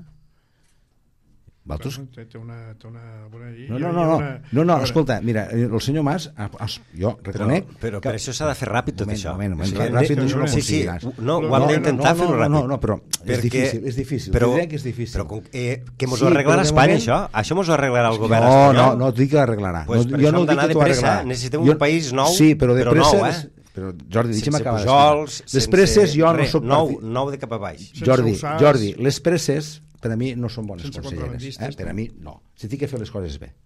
Speaker 4: Té una...
Speaker 5: No, escolta, mira, el senyor Mas, jo reconec...
Speaker 3: Però per això s'ha de fer ràpid tot això.
Speaker 5: Ràpid no ho aconseguiràs.
Speaker 3: No, ho hem d'intentar fer-ho ràpid.
Speaker 5: No, però és difícil.
Speaker 3: Però que mos ho arreglarà Espanya, això? Això mos ho arreglarà el govern espanyol?
Speaker 5: No, dic que l'arreglarà.
Speaker 3: Per això hem d'anar de pressa, necessitem un país nou, però nou,
Speaker 5: Però, Jordi, deixa'm acabar
Speaker 3: d'explicar.
Speaker 5: Les presses jo no soc
Speaker 3: nou de cap a baix.
Speaker 5: Jordi, les presses per a mi no són bones conselleres. Per a mi no. Si tinc que fer les coses bé.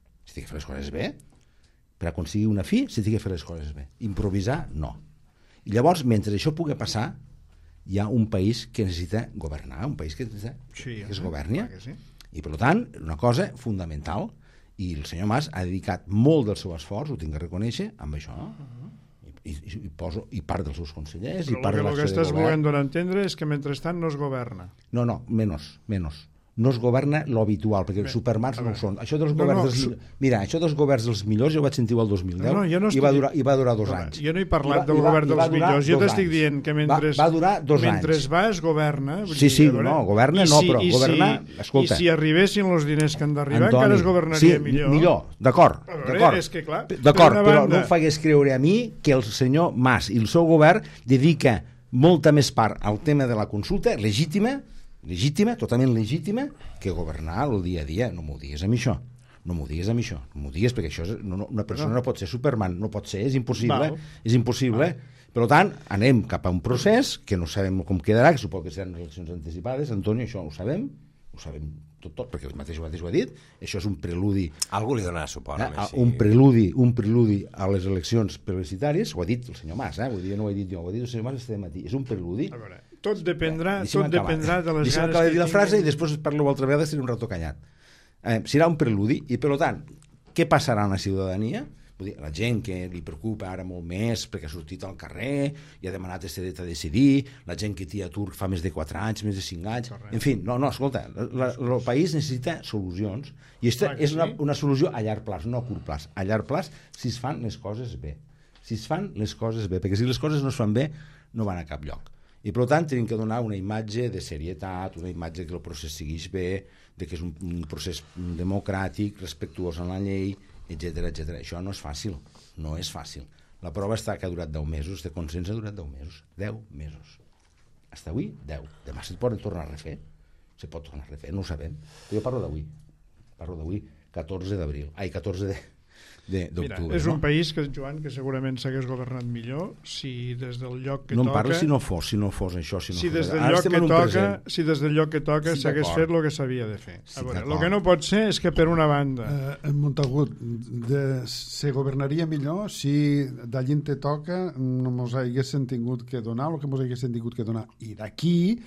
Speaker 5: Per aconseguir una fi, si tinc que fer les coses bé. Improvisar, no. I llavors, mentre això pugui passar, hi ha un país que necessita governar, un país que necessita que es governi. I, per tant, una cosa fundamental, i el senyor Mas ha dedicat molt del seu esforç, ho tinc que reconèixer, amb això, i part dels seus consellers i part de l'acció de govern.
Speaker 4: El que estàs volent donar a entendre és que mentrestant no es governa.
Speaker 5: No, menys. No es governa l'habitual, perquè els supermans no ho són. Això dels governs dels millors jo ho vaig sentir el 2010 i va durar 2 anys.
Speaker 4: Jo no he parlat del govern dels millors, jo t'estic dient que mentre
Speaker 5: va durar 2 anys.
Speaker 4: Mentre va es governa.
Speaker 5: Sí, governa no, però governar, escolta.
Speaker 4: I si arribessin els diners que han d'arribar, encara es governaria millor.
Speaker 5: Sí, millor, d'acord. D'acord, però no em fagués creure a mi que el senyor Mas i el seu govern dedica molta més part al tema de la consulta legítima, totalment legítima, que governar el dia a dia. No m'ho digues amb això. No m'ho digues perquè això una persona no pot ser Superman, no pot ser, és impossible. Per tant, anem cap a un procés que no sabem com quedarà, que suposo que seran eleccions anticipades, Antonio, això ho sabem tot, perquè el mateix ho ha dit, això és un preludi...
Speaker 3: Algú li donarà suport.
Speaker 5: Un preludi a les eleccions plebiscitàries, ho ha dit el senyor Mas, no ho he dit jo, ho ha dit el senyor Mas este matí, és un preludi.
Speaker 4: A veure, tot dependrà de les ganes
Speaker 5: que tingui. Dir la frase i després parlo altra vegada, estaré un rato callat. Serà un preludi, i per tant, què passarà a la ciutadania? Vull dir, la gent que li preocupa ara molt més perquè ha sortit al carrer i ha demanat este dret a decidir, la gent que té atur fa més de 4 anys, més de 5 anys, en fi, escolta, el país necessita solucions, i aquesta és una solució a llarg plaç, no a curt plaç, a llarg plaç, si es fan les coses bé, perquè si les coses no es fan bé no van a cap lloc, i per tant tenim que donar una imatge de serietat, una imatge que el procés segueix bé, de que és un procés democràtic, respectuós amb la llei, etcètera. Això no és fàcil. La prova està que ha durat 10 mesos, este consens ha durat 10 mesos. 10 mesos. Fins avui, 10. Demà se't pot tornar a refer. No ho sabem. Jo parlo d'avui. 14 d'abril. 14
Speaker 4: Mira, és un país que, Joan, que segurament s'hagués governat millor si des del lloc que
Speaker 5: no
Speaker 4: toca...
Speaker 5: No em parles si no fos això.
Speaker 4: Si des del lloc que toca s'hagués fet el que s'havia de fer. A veure, el que no pot ser és que per una banda...
Speaker 2: Montagut, se governaria millor si d'allí te toca no mos haguessin tingut que donar el que mos haguessin tingut que donar. I d'aquí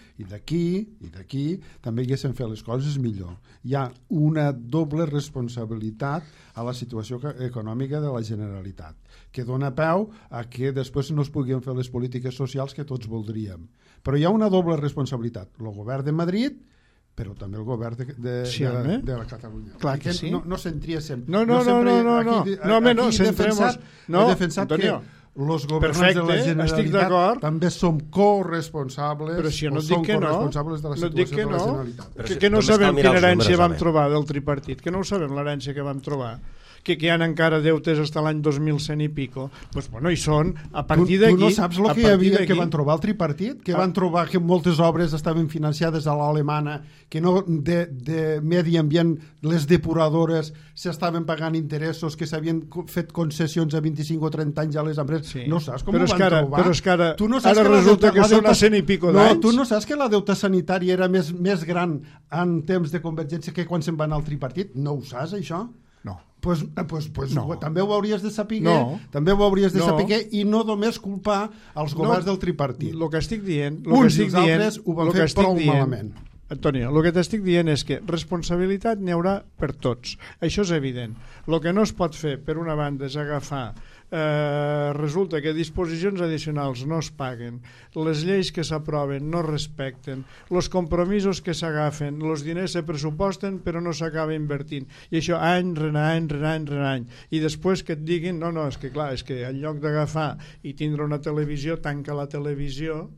Speaker 2: també haguessin fet les coses millor. Hi ha una doble responsabilitat a la situació econòmica de la Generalitat, que dona peu a que després no es puguin fer les polítiques socials que tots voldríem. Però hi ha una doble responsabilitat. El govern de Madrid, però també el govern de la Catalunya.
Speaker 4: Clar que sí.
Speaker 2: No centria sempre.
Speaker 4: No, centrem-nos.
Speaker 2: He defensat que els governants de la Generalitat també som corresponsables,
Speaker 4: però si no dic que
Speaker 2: corresponsables de la situació de la Generalitat.
Speaker 4: Que no sabem quina herència vam trobar del tripartit, que no ho sabem l'herència que vam trobar, que hi ha encara deutes fins l'any 2100 i pico, doncs bueno, hi són, a partir d'aquí...
Speaker 2: Tu no saps el que hi havia que van trobar el tripartit? Que van trobar que moltes obres estaven financiades a l'alemana, que no de medi ambient, les depuradores s'estaven pagant interessos, que s'havien fet concessions a 25 o 30 anys a les empreses.
Speaker 4: Sí.
Speaker 2: No saps com ho van trobar?
Speaker 4: Però és que ara resulta que són a 100 i pico d'anys.
Speaker 2: No, tu no saps que la deuta sanitària era més gran en temps de Convergència que quan se'n va anar al tripartit? No ho saps, això?
Speaker 4: No.
Speaker 2: Pues no. També ho hauries de saber,
Speaker 4: saber
Speaker 2: i no només culpar els governs del tripartit.
Speaker 4: El que estic dient,
Speaker 2: uns i els altres ho van fer prou malament.
Speaker 4: Antonio, el que t'estic dient és que responsabilitat n'hi haurà per tots. Això és evident. El que no es pot fer, per una banda, és agafar resulta que disposicions addicionals no es paguen, les lleis que s'aproven no es respecten, els compromisos que s'agafen, els diners se pressuposten però no s'acaba invertint, i això any rere any, i després que et diguin no, és que clar, és que en lloc d'agafar i tindre una televisió, tanca la televisió,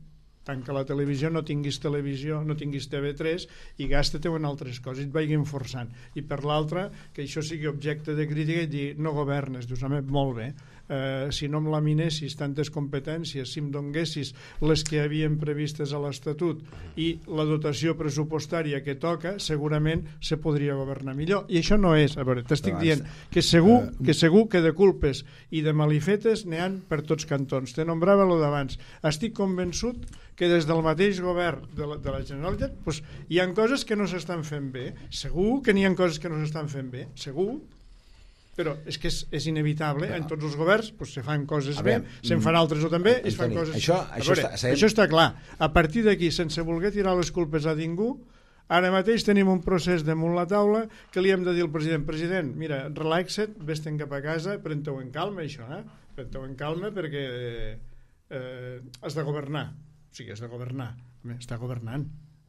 Speaker 4: no tinguis televisió, no tinguis TV3 i gasta-te en altres coses, et vagin forçant. I per l'altra, que això sigui objecte de crítica i dir, no governes, dius, home, molt bé, si no em laminessis tantes competències, si em donguessis les que havien previstes a l'Estatut i la dotació pressupostària que toca, segurament se podria governar millor. I això no és, a veure, t'estic dient que segur que de culpes i de malifetes n'hi han per tots cantons. Te nombrava lo d'abans. Estic convençut que des del mateix govern de la Generalitat pues, hi ha coses que no s'estan fent bé. Segur que n'hi ha coses que no s'estan fent bé, segur. Però és que és inevitable, en tots els governs pues, se fan coses bé, se'n fan altres o també i es fan coses... Això està clar. A partir d'aquí, sense voler tirar les culpes a ningú, ara mateix tenim un procés damunt la taula que li hem de dir al president, mira, relaxa't, vés-te'n cap a casa, pren-te-ho en calma, això, pren-te-ho en calma perquè has de governar. O sigui, has de governar. Està governant.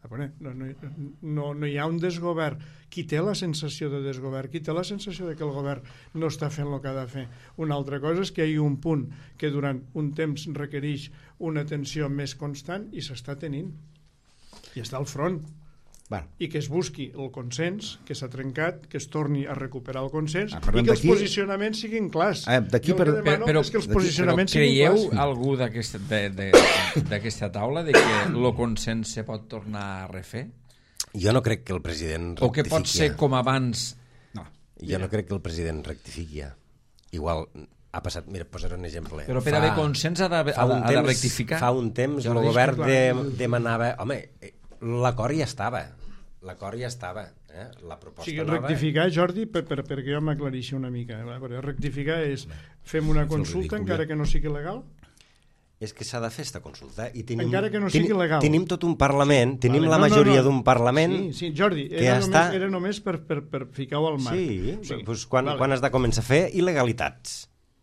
Speaker 4: No hi ha un desgovern. Qui té la sensació de desgovern, qui té la sensació de que el govern no està fent el que ha de fer. Una altra cosa és que hi ha un punt que durant un temps requereix una atenció més constant i s'està tenint. I està al front. I que es busqui el consens, que s'ha trencat, que es torni a recuperar el consens i que els posicionaments siguin clars.
Speaker 1: Però creieu algú d'aquesta taula de que el consens se pot tornar a refer?
Speaker 3: Jo no crec que el president rectifiqui.
Speaker 1: O que pot ser com abans?
Speaker 3: No. Jo no crec que el president rectifiqui. Igual ha passat, mira, posaré un exemple.
Speaker 1: Però per haver consens ha de rectificar?
Speaker 3: Fa un temps el govern demanava... Home, l'acord ja estava. La proposta nova...
Speaker 4: Rectificar, Jordi, perquè jo m'aclareixi una mica. Rectificar és fem una consulta encara que no sigui legal?
Speaker 3: És que s'ha de fer aquesta consulta.
Speaker 4: Encara que no sigui legal.
Speaker 3: Tenim tot un Parlament, tenim la majoria d'un Parlament...
Speaker 4: Sí, Jordi, era només per ficar-ho al marc.
Speaker 3: Sí, doncs quan has de començar a fer il·legalitats?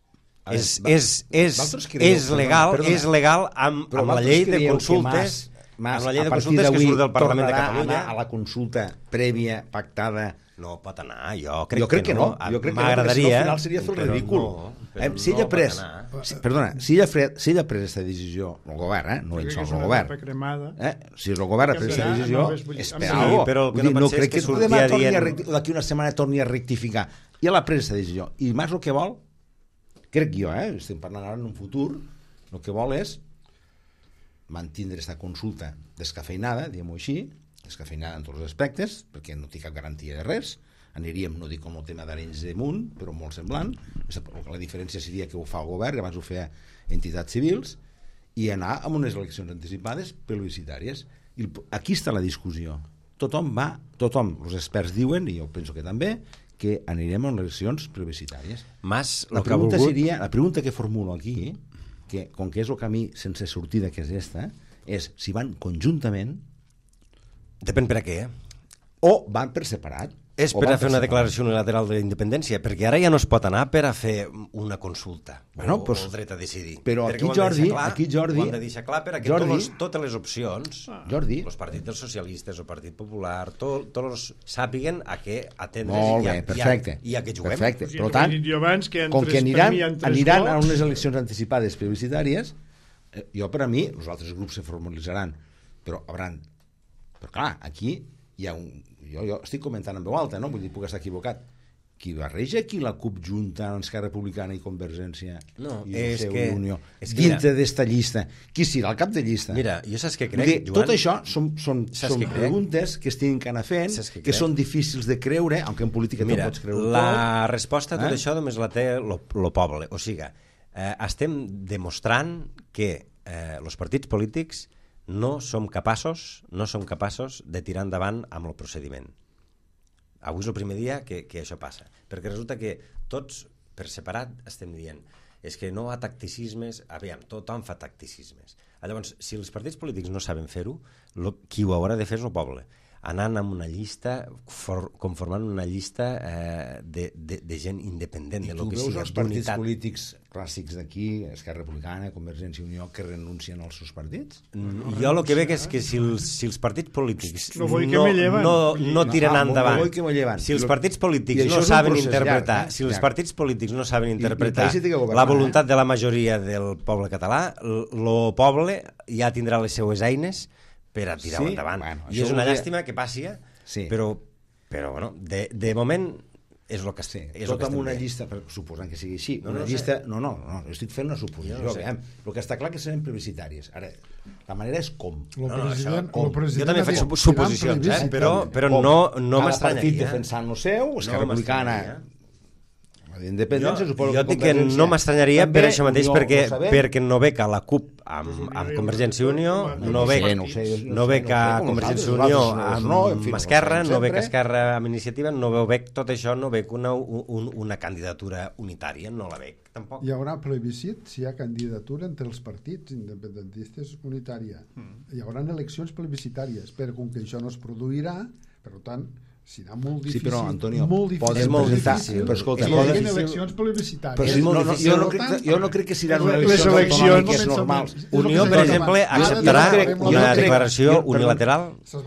Speaker 3: És legal amb la llei de consultes...
Speaker 5: Mas, a partir d'avui tornarà a anar a la consulta prèvia, pactada...
Speaker 3: No pot anar, jo crec que
Speaker 5: no. Jo crec que no, perquè si no, al final seria fer ridícul. Si ella ha pres... Perdona, si ella ha pres aquesta decisió, el govern, no ell sol, el govern. Si el govern ha pres aquesta decisió, és per alguna cosa. No crec que demà d'aquí una setmana torni a rectificar. I ella ha pres aquesta decisió. I més el que vol, crec jo, estem parlant ara en un futur, el que vol és mantindre aquesta consulta descafeinada, diguem-ho així, descafeinada en tots els aspectes, perquè no té cap garantia de res, aniríem, no dic com el tema d'Arenys de Munt, però molt semblant. La diferència seria que ho fa el govern, que abans ho feia entitats civils, i anar amb unes eleccions anticipades plebiscitàries. I aquí està la discussió. Tothom, els experts diuen, i jo penso que també, que anirem a eleccions plebiscitàries. La pregunta que formulo aquí, que com que és el camí sense sortida que és esta, és si van conjuntament...
Speaker 3: Depèn per a què,
Speaker 5: o van per separat.
Speaker 3: És per a fer una declaració unilateral d'independència, perquè ara ja no es pot anar per a fer una consulta o el dret a decidir.
Speaker 5: Però aquí, Jordi...
Speaker 3: Ho hem de deixar clar per a que totes les opcions, els partits dels socialistes, el Partit Popular, tots sàpiguen a què atendre i a què juguem.
Speaker 5: Perfecte. Per tant, com que aniran a unes eleccions anticipades plebiscitàries, jo per a mi, els altres grups se formalitzaran, però clar, aquí hi ha un... Jo estic comentant en veu alta, no? Vull dir, puc estar equivocat. Qui barreja aquí la CUP junta amb Esquerra Republicana i Convergència i Unió dintre d'esta llista, qui serà el cap de llista?
Speaker 3: Mira, jo saps què crec,
Speaker 5: Joan? Tot això són preguntes que es tenen que anar fent, que són difícils de creure, aunque en política no pots creure tot.
Speaker 3: La resposta a tot això només la té el poble. O sigui, estem demostrant que els partits polítics no som capaços de tirar endavant amb el procediment. Avui és el primer dia que això passa, perquè resulta que tots per separat estem dient és que no hi ha tacticismes, aviam, tothom fa tacticismes. Llavors, si els partits polítics no saben fer-ho, qui ho haurà de fer és el poble, anant amb una llista, conformant una llista de gent independent de lo que sigui.
Speaker 5: I tu veus els partits polítics clàssics d'aquí, Esquerra Republicana, Convergència i Unió, que renuncien als seus partits?
Speaker 3: Jo el que veig és que si els partits polítics no tiren endavant, si els partits polítics no saben interpretar, la voluntat de la majoria del poble català, el poble ja tindrà les seues eines per a tirar-ho endavant. I és una llàstima que passi, però bueno, de moment és el que estem.
Speaker 5: Tot amb una llista, suposant que sigui així, una llista... No, jo estic fent una suposició. El que està clar que seran plebiscitàries. Ara, la manera és com.
Speaker 3: Jo també faig suposicions, però no m'estranyaria.
Speaker 5: Cada partit defensant el seu, Esquerra Republicana... Independència,
Speaker 3: jo dic que no m'estranyaria per això mateix, perquè no veig a la CUP amb Convergència i Unió, no veig a Convergència i Unió amb Esquerra, no veig a Esquerra amb Iniciativa, no veig tot això, no veig una candidatura unitària, no la veig tampoc.
Speaker 2: Hi haurà plebiscit si hi ha candidatura entre els partits independentistes unitària. Hi haurà eleccions plebiscitàries, però com que això no es produirà, per tant serà molt difícil.
Speaker 5: Sí, però, Antonio,
Speaker 2: és molt difícil.
Speaker 5: Però escolta,
Speaker 2: poden eleccions plebiscitàries.
Speaker 5: Jo no crec que seran unes eleccions autonòmiques normals.
Speaker 3: Unió, per exemple, acceptarà una declaració unilateral?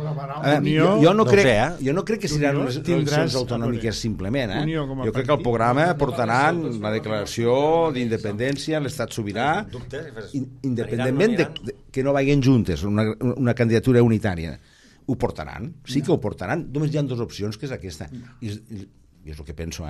Speaker 5: Jo no crec que seran unes eleccions autonòmiques simplement. Jo crec que el programa portaran la declaració d'independència, l'estat sobirà, independentment que no vagin juntes, una candidatura unitària. Ho portaran, sí que ho portaran. Només hi ha dues opcions, que és aquesta. I és el que penso,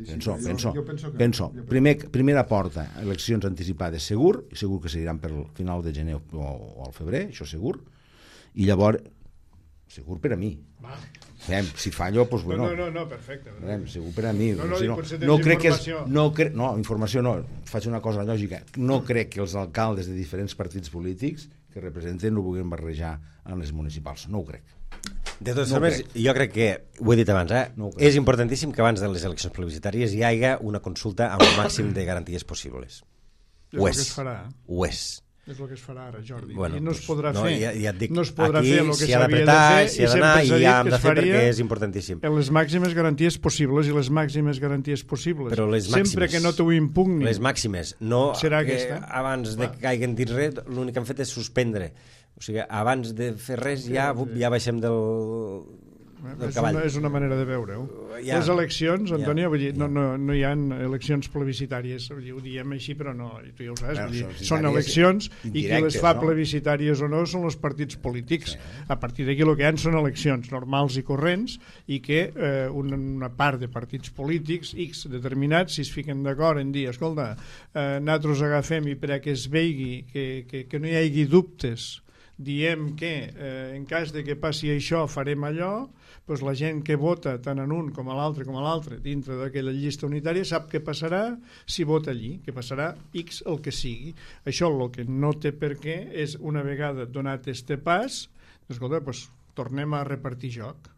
Speaker 5: Penso. Primera porta, eleccions anticipades segur, i segur que seguiran per final de gener o al febrer, això segur. I llavors, segur per a mi. Si fallo, doncs bueno.
Speaker 4: No, perfecte.
Speaker 5: Segur per a mi.
Speaker 4: No crec que...
Speaker 5: No, informació no. Faig una cosa lògica. No crec que els alcaldes de diferents partits polítics que representen no puguin barrejar en les municipals. No ho crec.
Speaker 3: De totes formes, jo crec que, ho he dit abans, és importantíssim que abans de les eleccions plebiscitàries hi hagi una consulta amb el màxim de garanties possibles. Ho és. Ho és.
Speaker 4: És el que es farà ara, Jordi.
Speaker 3: I
Speaker 4: no es podrà fer.
Speaker 3: Ja et dic,
Speaker 4: no es podrà fer el que
Speaker 3: s'havia de fer, s'hi ha d'anar i ja hem de fer perquè és importantíssim.
Speaker 4: Les màximes garanties possibles i les màximes garanties possibles.
Speaker 3: Però les màximes,
Speaker 4: sempre que no t'ho impugni.
Speaker 3: Les màximes, no
Speaker 4: serà aquesta.
Speaker 3: Abans de que hagin dit res, l'únic que han fet és suspendre. O sigui, abans de fer res ja baixem del cavall.
Speaker 4: És una manera de veure-ho. Les eleccions, Antonio, no hi ha eleccions plebiscitàries, ho diem així, però no, tu ja ho saps, són eleccions i qui les fa plebiscitàries o no són els partits polítics. A partir d'aquí el que hi ha són eleccions normals i corrents i que una part de partits polítics, X determinats, si es fiquen d'acord en dir, escolta, nosaltres agafem i per a que es vegi que no hi hagi dubtes diem que en cas de que passi això farem allò, doncs la gent que vota tant en un com a l'altre dintre d'aquella llista unitària sap què passarà si vota allí, que passarà X el que sigui. Això el que no té per què és, una vegada donat este pas, escolta, doncs tornem a repartir joc.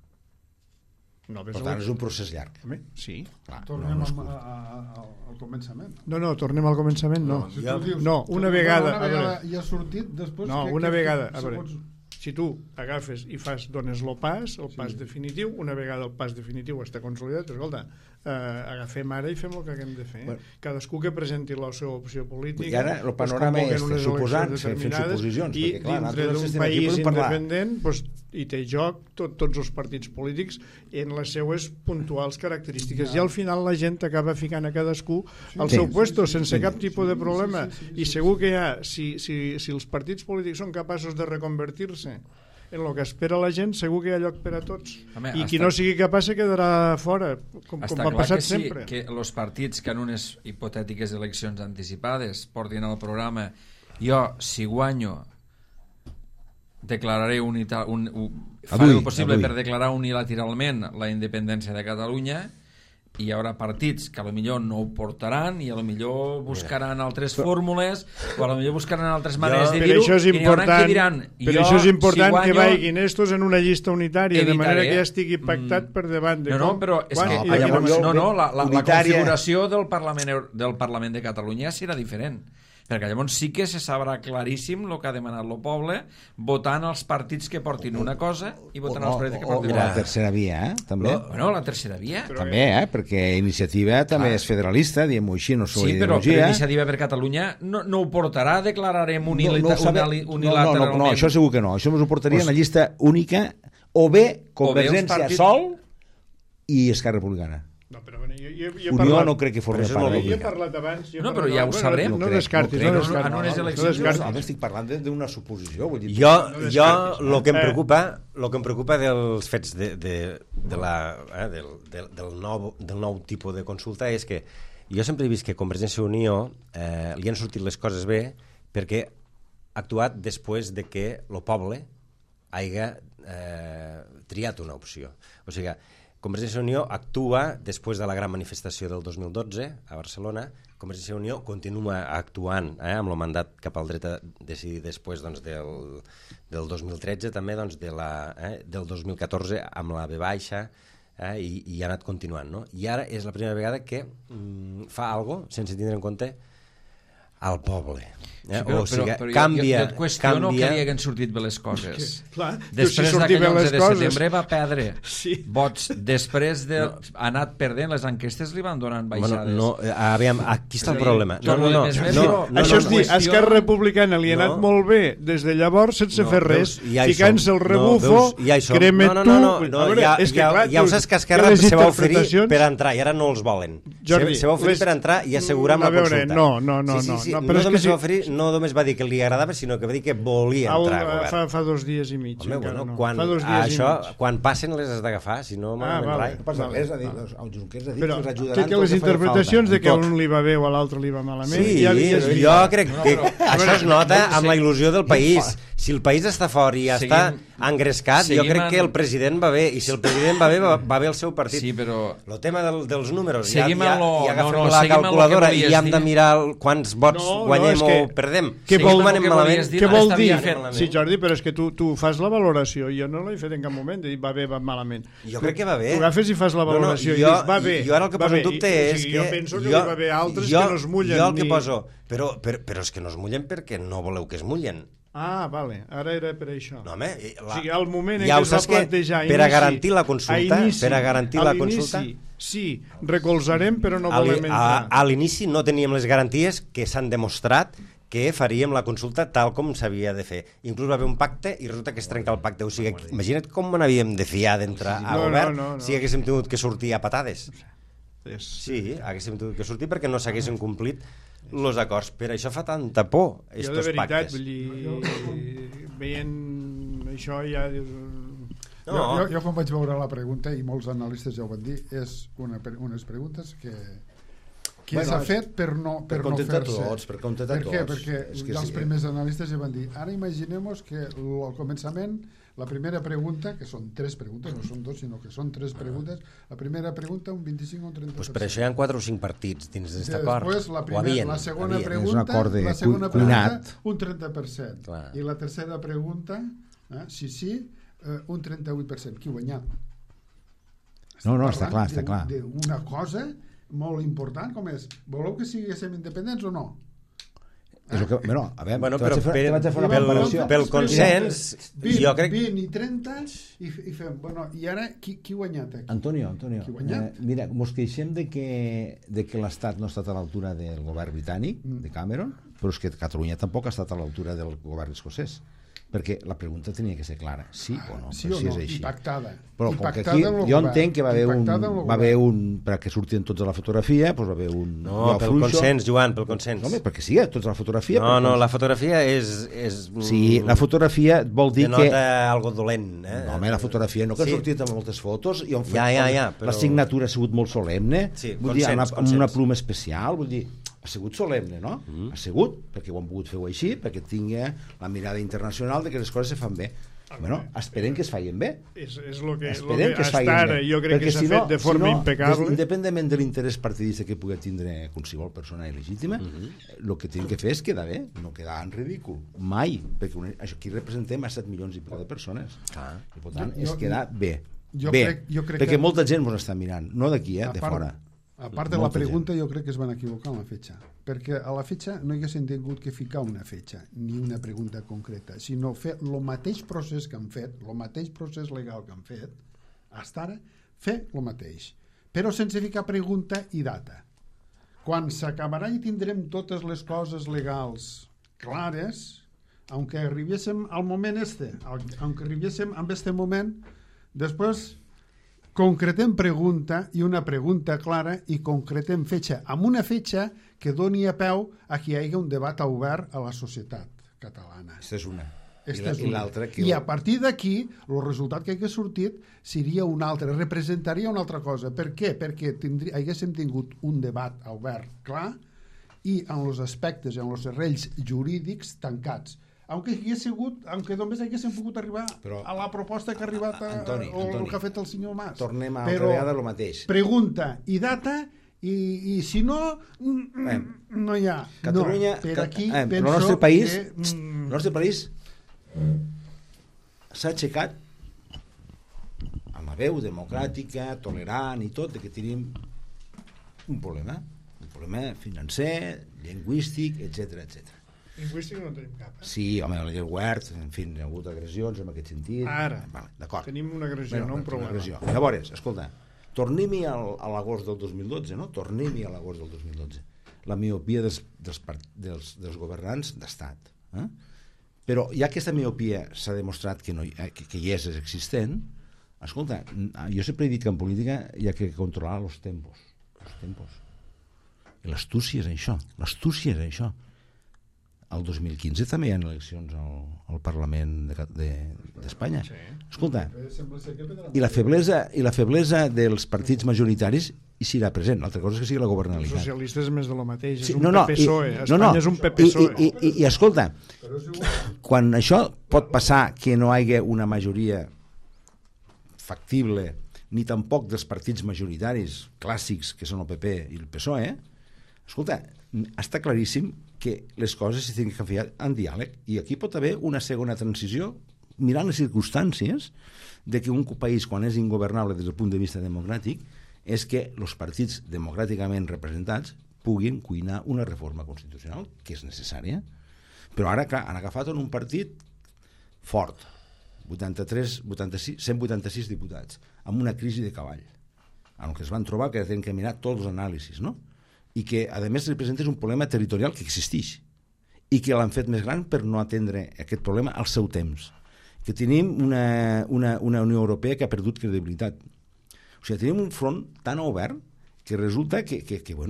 Speaker 5: Per tant, és un procés llarg.
Speaker 4: Sí.
Speaker 5: Clar,
Speaker 2: Tornem al començament.
Speaker 4: No, tornem al començament, no.
Speaker 2: Si tu dius,
Speaker 4: No, una vegada...
Speaker 2: Una vegada ja ha sortit, després...
Speaker 4: No, una vegada... A veure, si tu agafes i dones el pas definitiu, una vegada el pas definitiu està consolidat, escolta, agafem ara i fem el que haguem de fer. Cadascú que presenti la seva opció política...
Speaker 5: I ara el panorama és fer suposants, fent suposicions, perquè clar,
Speaker 4: dintre d'un país independent hi té joc tots els partits polítics en les seues puntuals característiques, i al final la gent acaba ficant a cadascú al seu puesto sense cap tipus de problema, i segur que si els partits polítics són capaços de reconvertir-se en el que espera la gent, segur que hi ha lloc per a tots. I qui no sigui capaç se quedarà fora, com ha passat sempre.
Speaker 1: Està clar que sí, que els partits que en unes hipotètiques eleccions anticipades portin al programa: jo, si guanyo, declararé faré el possible per declarar unilateralment la independència de Catalunya, i hi haurà partits que potser no ho portaran i potser buscaran altres fórmules o potser buscaran altres maneres de dir-ho, i n'hi haurà que diran:
Speaker 4: això és important, que vagin estos en una llista unitària, de manera que ja estigui pactat per davant de
Speaker 1: no, però és que la configuració del Parlament de Catalunya serà diferent, perquè llavors sí que se sabrà claríssim el que ha demanat el poble, votant els partits que portin una cosa i votant els partits que portin
Speaker 5: la tercera via, també.
Speaker 1: Bueno, la tercera via.
Speaker 5: També, perquè Iniciativa també és federalista, diguem-ho així, no sou ideologia.
Speaker 1: Però Iniciativa per Catalunya no ho portarà, declararem unilateralment.
Speaker 5: No, això segur que no. Això ens ho portaria en la llista única, o bé Convergència sol i Esquerra Republicana.
Speaker 4: No, però bueno,
Speaker 5: Unió no crec que formi part.
Speaker 4: Jo he parlat abans...
Speaker 1: No, però ja ho sabrem.
Speaker 4: No descartis.
Speaker 1: En unes eleccions...
Speaker 5: Estic parlant d'una suposició.
Speaker 3: Jo, el que em preocupa dels fets del nou tipus de consulta és que jo sempre he vist que Convergència i Unió li han sortit les coses bé perquè ha actuat després de que el poble hagi triat una opció. O sigui, Convergència i Unió actua després de la gran manifestació del 2012 a Barcelona. Convergència i Unió continua actuant amb el mandat cap al dret a decidir després del 2013, també del 2014 amb la V baixa, i ha anat continuant. No? I ara és la primera vegada que fa alguna cosa sense tindre en compte al poble.
Speaker 1: Però jo et qüestiono que li hagin sortit bé les coses. Després d'aquell 11 de setembre va perdre vots. Després ha anat perdent, les enquestes li van donant baixades.
Speaker 3: Aviam, aquí està el problema.
Speaker 4: Això és dir, a Esquerra Republicana li ha anat molt bé des de llavors sense fer res, ficant-se el rebufo, cremet tu...
Speaker 3: Ja ho saps que Esquerra se va oferir per entrar i ara no els volen. Se va oferir per entrar i assegurar amb la consulta. No només va dir que li agradava, sinó que va dir que volia entrar al govern.
Speaker 4: Fa 2 dies i mig.
Speaker 3: Quan passen les has d'agafar, si no malament rai.
Speaker 5: El Junqueras ha dit que els ajudaran
Speaker 4: que les interpretacions de que a un li va bé o a l'altre li va malament...
Speaker 3: Sí, jo crec que això es nota amb la il·lusió del país. Si el país està fort i està engrescat, jo crec que el president va bé, i si el president va bé, va bé el seu partit.
Speaker 1: Sí, però...
Speaker 3: El tema dels números, ja agafem la calculadora i hem de mirar quants vots guanyem o perdem.
Speaker 4: Què vol dir? Sí, Jordi, però és que tu fas la valoració. Jo no l'he fet en cap moment de dir va bé, va malament.
Speaker 3: Jo crec que va bé.
Speaker 4: Tu agafes i fas la valoració i dius va bé.
Speaker 3: Jo ara el que poso en dubte és que...
Speaker 4: Jo penso que va bé altres que no es mullen.
Speaker 3: Jo el que poso... Però és que no es mullen perquè no voleu que es mullen.
Speaker 4: Ah, vale, ara era per això.
Speaker 3: No, home,
Speaker 4: o sigui, al moment en què es va plantejar
Speaker 3: per a garantir la consulta,
Speaker 4: sí, recolzarem però no volem entrar.
Speaker 3: A l'inici no teníem les garanties que s'han demostrat que faríem la consulta tal com s'havia de fer. Inclús va haver un pacte i resulta que es trenca el pacte. O sigui, imagina't com n'havíem de fiar d'entrar al govern si haguéssim tingut que sortir a patades. Sí, haguéssim tingut que sortir perquè no s'haguessin complit els acords. Per això fa tanta por estos pactes.
Speaker 4: Jo de veritat, veient això ja...
Speaker 2: Jo quan vaig veure la pregunta, i molts analistes ja ho van dir, és unes preguntes que que s'ha fet per no
Speaker 5: contentar
Speaker 2: fer-se.
Speaker 5: tots, per contentar
Speaker 2: Per què?
Speaker 5: tots.
Speaker 2: Perquè ja els primers analistes ja van dir, ara imaginem que al començament, la primera pregunta, que són 3 preguntes, no són 2, sinó que són 3 preguntes, la primera pregunta un 25 o un 30%.
Speaker 3: Pues per això hi ha 4 o 5 partits dins d'aquest acord.
Speaker 2: Després, la segona pregunta,
Speaker 5: És un acord
Speaker 2: la segona pregunta,
Speaker 5: cuinat.
Speaker 2: un 30%.
Speaker 3: Clar.
Speaker 2: I la tercera pregunta, sí, un 38%. Qui ha guanyat?
Speaker 5: No, està clar, està clar.
Speaker 2: D'una cosa molt important com és, voleu que siguéssim independents o no?
Speaker 5: És el que, bueno, a veure,
Speaker 3: Bueno,
Speaker 5: te vaig a fer una comparació.
Speaker 3: pel consens,
Speaker 2: 20,
Speaker 3: jo crec...
Speaker 2: 20 i 30 i fem, bueno, i ara qui ha guanyat aquí?
Speaker 5: Antonio,
Speaker 2: Qui ha guanyat?
Speaker 5: mira, mos queixem de que l'Estat no ha estat a l'altura del govern britànic, de Cameron, però és que Catalunya tampoc ha estat a l'altura del govern escocès, perquè la pregunta tenia que ser clara, sí o no,
Speaker 2: Sí
Speaker 5: però
Speaker 2: o
Speaker 5: si
Speaker 2: no,
Speaker 5: és així.
Speaker 2: i pactada.
Speaker 5: Però
Speaker 2: I
Speaker 5: com que
Speaker 2: pactada
Speaker 5: aquí,
Speaker 2: amb el
Speaker 5: jo
Speaker 2: govern,
Speaker 5: entenc que va haver un perquè sortien tots a la fotografia, doncs va haver un...
Speaker 3: No,
Speaker 5: jo
Speaker 3: pel
Speaker 5: afluixo.
Speaker 3: consens, Joan, pel consens.
Speaker 5: No, home, perquè sí, tots a la fotografia.
Speaker 3: No, la fotografia és...
Speaker 5: Sí, la fotografia vol dir que...
Speaker 3: denota algo dolent.
Speaker 5: No, home, la fotografia no, que han sortit amb moltes fotos i han fet...
Speaker 3: Ja, però...
Speaker 5: La signatura ha sigut molt solemne,
Speaker 3: Sí,
Speaker 5: vull dir,
Speaker 3: consens.
Speaker 5: amb una pluma especial, vull dir, ha sigut solemne, no? Ha sigut, perquè ho han pogut fer així, perquè tingui la mirada internacional de que les coses se fan bé. Bueno, esperem que es facin bé.
Speaker 4: És el que
Speaker 5: Esperem que es
Speaker 4: hasta
Speaker 5: facin
Speaker 4: ara
Speaker 5: bé.
Speaker 4: jo crec que s'ha fet de forma impecable.
Speaker 5: Independentment de l'interès partidista que pugui tindre qualsevol persona il·legítima, el que tenim que fer és quedar bé, no quedar en ridícul. Mai, perquè aquí representem a 7 milions i poc de persones. I per tant, és quedar bé.
Speaker 2: Jo
Speaker 5: Bé,
Speaker 2: crec
Speaker 5: perquè
Speaker 2: que...
Speaker 5: molta gent ens està mirant, no d'aquí, de fora.
Speaker 2: A part de la pregunta, jo crec que es van equivocar en la fetge, perquè a la fetge no hi haguessin tingut que ficar una fetge, ni una pregunta concreta, sinó fer el mateix procés que han fet, el mateix procés legal que han fet, fins ara, fer el mateix, però sense ficar pregunta i data. Quan s'acabarà i tindrem totes les coses legals clares, aunque arribéssim al moment aunque arribéssim en este moment, després concretem pregunta i una pregunta clara i concretem fetge, amb una fetge que doni a peu a que hi hagi un debat obert a la societat catalana.
Speaker 5: Aquesta és una.
Speaker 2: I
Speaker 5: l'altra que...
Speaker 2: I a partir d'aquí, el resultat que hagués sortit seria un altre, representaria una altra cosa. Per què? Perquè haguéssim tingut un debat obert clar i en els aspectes, en els serrells jurídics tancats. Aunque només haguéssim pogut arribar a la proposta que ha arribat
Speaker 5: Antoni,
Speaker 2: el que ha fet el senyor Mas.
Speaker 5: Tornem a altra vegada el mateix.
Speaker 2: Pregunta i data i si no, no hi ha.
Speaker 5: Catalunya,
Speaker 2: no, per aquí
Speaker 5: el
Speaker 2: penso
Speaker 5: el nostre país s'ha aixecat amb la veu democràtica, tolerant i tot, que tenim un problema financer, lingüístic, etc.
Speaker 4: Lingüístic no tenim cap.
Speaker 5: Sí, home, el Wert, en fi, hi ha hagut agressions en aquest sentit.
Speaker 4: Ara,
Speaker 5: d'acord.
Speaker 4: tenim una agressió, no un problema.
Speaker 5: Llavors, escolta, tornem-hi a l'agost del 2012, no? Tornem-hi a l'agost del 2012. La miopia dels governants d'estat. Però ja aquesta miopia s'ha demostrat que hi és existent, escolta, jo sempre he dit que en política hi ha que controlar els tempos. I l'astúcia és això. El 2015 també hi ha eleccions al Parlament d'Espanya. Escolta, i la feblesa dels partits majoritaris hi serà present. L'altra cosa és que sigui la governabilitat.
Speaker 4: Els socialistes és més de lo mateix, és
Speaker 5: Sí,
Speaker 4: un PP-PSOE. Espanya és un PP-PSOE.
Speaker 5: I escolta, quan això pot passar que no hi hagi una majoria factible, ni tampoc dels partits majoritaris clàssics, que són el PP i el PSOE, escolta, està claríssim que les coses s'hi tenen que fer en diàleg, i aquí pot haver una segona transició mirant les circumstàncies de que un país, quan és ingovernable des del punt de vista democràtic, és que els partits democràticament representats puguin cuinar una reforma constitucional, que és necessària. Però ara, clar, han agafat un partit fort, 186 diputats, amb una crisi de cavall, en què es van trobar que tenen que mirar tots els anàlisis, no? I que, a més, representa un problema territorial que existeix i que l'han fet més gran per no atendre aquest problema al seu temps. Que tenim una Unió Europea que ha perdut credibilitat. O sigui, tenim un front tan obert que resulta que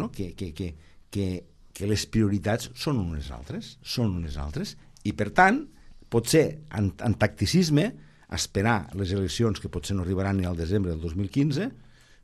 Speaker 5: les prioritats són unes altres, i per tant, potser en tacticisme, esperar les eleccions que potser no arribaran ni al desembre del 2015,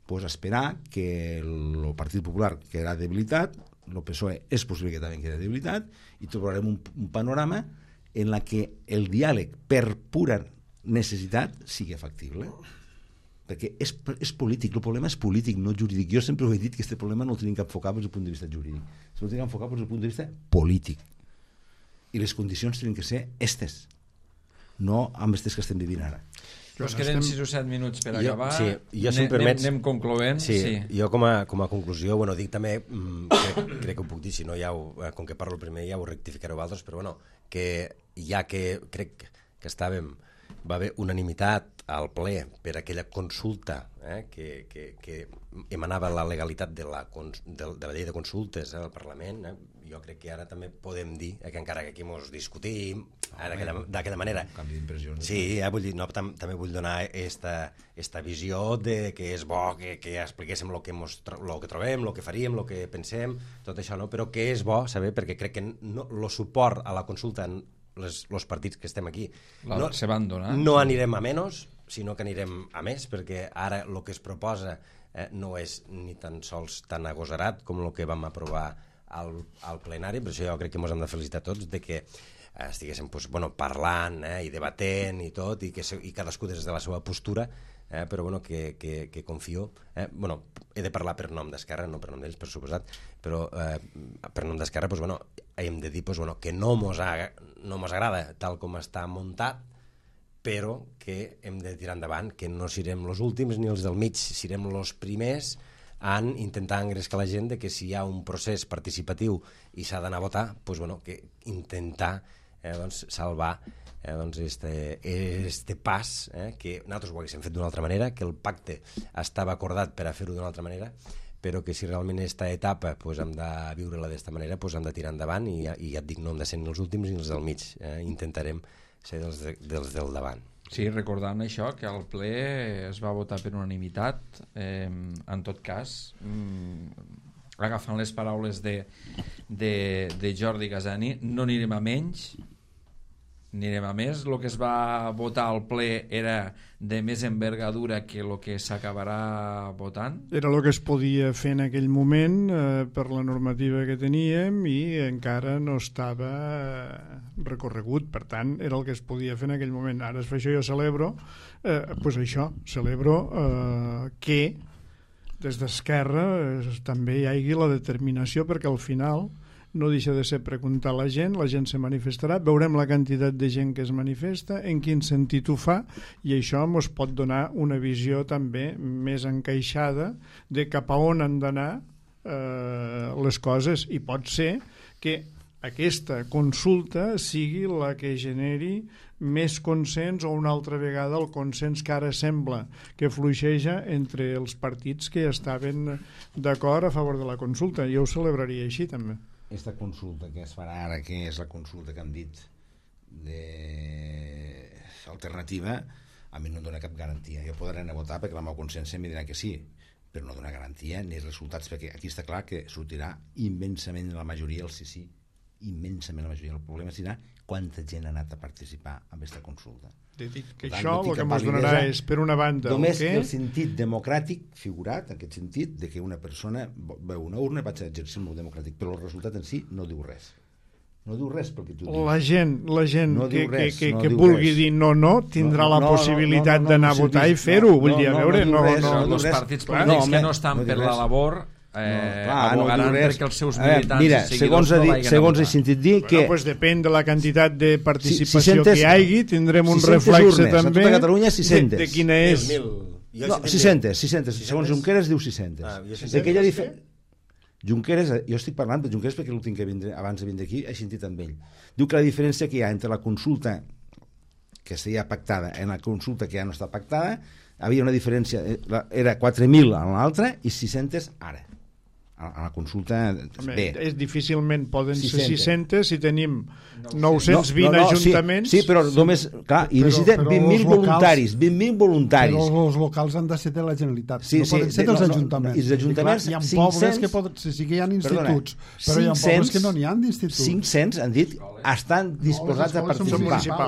Speaker 5: pues esperar que el Partit Popular quedarà debilitat, el PSOE és possible que també quedi debilitat, i trobarem un panorama en la que el diàleg per pura necessitat sigui factible. Perquè és polític, el problema és polític, no jurídic. Jo sempre ho he dit que aquest problema no el tenim que enfocar des del punt de vista jurídic, sinó el tenim que enfocar des del punt de vista polític. I les condicions tenen que ser estes, no amb aquestes que estem vivint ara.
Speaker 1: Ens queden 6 o 7 minuts per acabar.
Speaker 3: Sí, jo, si em permets,
Speaker 1: anem concloent.
Speaker 3: Sí. Jo com a conclusió, dic també, crec que ho puc dir, si no ja com que parlo primer ja ho rectificareu altres, però que ja que crec que va haver unanimitat al ple per aquella consulta que emanava la legalitat de la llei de consultes al Parlament, jo crec que ara també podem dir que encara que aquí mos discutim d'aquella manera,
Speaker 5: canvi d'impressions.
Speaker 3: Sí, també vull donar esta visió de que és bo que expliquéssim el que trobem, el que faríem, el que pensem, tot això, però que és bo saber, perquè crec que el suport a la consulta els partits que estem aquí
Speaker 1: se van donar.
Speaker 3: No anirem a menys, sinó que anirem a més, perquè ara el que es proposa no és ni tan sols tan agosarat com el que vam aprovar al plenari. Per això jo crec que ens hem de felicitar tots de que estiguéssim parlant i debatent i tot, i cadascú des de la seva postura, però que confio. He de parlar per nom d'Esquerra, no per nom d'ells, per suposat, però per nom d'Esquerra hem de dir que no mos agrada tal com està muntat, però que hem de tirar endavant, que no serem els últims ni els del mig, serem els primers en intentar engrescar la gent de que si hi ha un procés participatiu i s'ha d'anar a votar, que intentar salvar este pas, que nosaltres ho haguéssim fet d'una altra manera, que el pacte estava acordat per a fer-ho d'una altra manera, però que si realment aquesta etapa hem de viure-la d'esta manera, hem de tirar endavant, i ja et dic, no hem de ser ni els últims ni els del mig, intentarem ser dels del davant.
Speaker 1: Sí, recordant això, que al ple es va votar per unanimitat, en tot cas, agafant les paraules de Jordi Casani, no anirem a menys, anirem a més. El que es va votar al ple era de més envergadura que el que s'acabarà votant.
Speaker 4: Era el que es podia fer en aquell moment per la normativa que teníem, i encara no estava recorregut, per tant era el que es podia fer en aquell moment. Ara es fa això, jo celebro que des d'Esquerra també hi hagi la determinació, perquè al final no deixa de ser preguntar a la gent se manifestarà, veurem la quantitat de gent que es manifesta, en quin sentit ho fa, i això ens pot donar una visió també més encaixada de cap a on han d'anar les coses, i pot ser que aquesta consulta sigui la que generi més consens, o una altra vegada el consens que ara sembla que fluixeja entre els partits que estaven d'acord a favor de la consulta. Jo ho celebraria així també.
Speaker 5: Aquesta consulta que es farà ara, que és la consulta que han dit d'alternativa, a mi no em dona cap garantia. Jo podré anar a votar perquè la meva consciència em dirà que sí, però no dona garantia ni resultats, perquè aquí està clar que sortirà immensament la majoria el sí, immensament la majoria. El problema serà quanta gent ha anat a participar en aquesta consulta.
Speaker 4: Que això el que ens donarà és, per una banda,
Speaker 5: només el sentit democràtic figurat, en aquest sentit, de que una persona veu una urna i vaig a exercir el meu democràtic, però el resultat en si no diu res. No diu res perquè tu dius.
Speaker 4: La gent que vulgui dir no tindrà la possibilitat d'anar a votar i fer-ho. Vull dir, a veure,
Speaker 1: els partits polítics que no estan per la labor abogaran perquè els seus militants
Speaker 5: mira, segons he sentit dir que
Speaker 4: depèn de la quantitat de participació que hi hagi, tindrem un reflexe també
Speaker 5: a tota Catalunya 600
Speaker 4: de quina és.
Speaker 5: 600, segons Junqueras diu 600. Junqueras, jo estic parlant de Junqueras perquè l'últim que vindre, abans de vindre aquí he sentit amb ell, diu que la diferència que hi ha entre la consulta que estia pactada i la consulta que ja no està pactada, havia una diferència, era 4.000 en l'altra i 600 ara a la consulta.
Speaker 4: Difícilment poden ser 600 si tenim 920 ajuntaments.
Speaker 5: Sí, però només, clar, i necessita 20.000 voluntaris, 20.000 voluntaris.
Speaker 2: Però els locals han de ser de la Generalitat, no poden ser dels ajuntaments.
Speaker 5: I els ajuntaments,
Speaker 2: hi ha pobles que sí que hi ha instituts, però hi ha pobles que no n'hi ha d'instituts.
Speaker 5: 500, han dit, estan disposats a participar.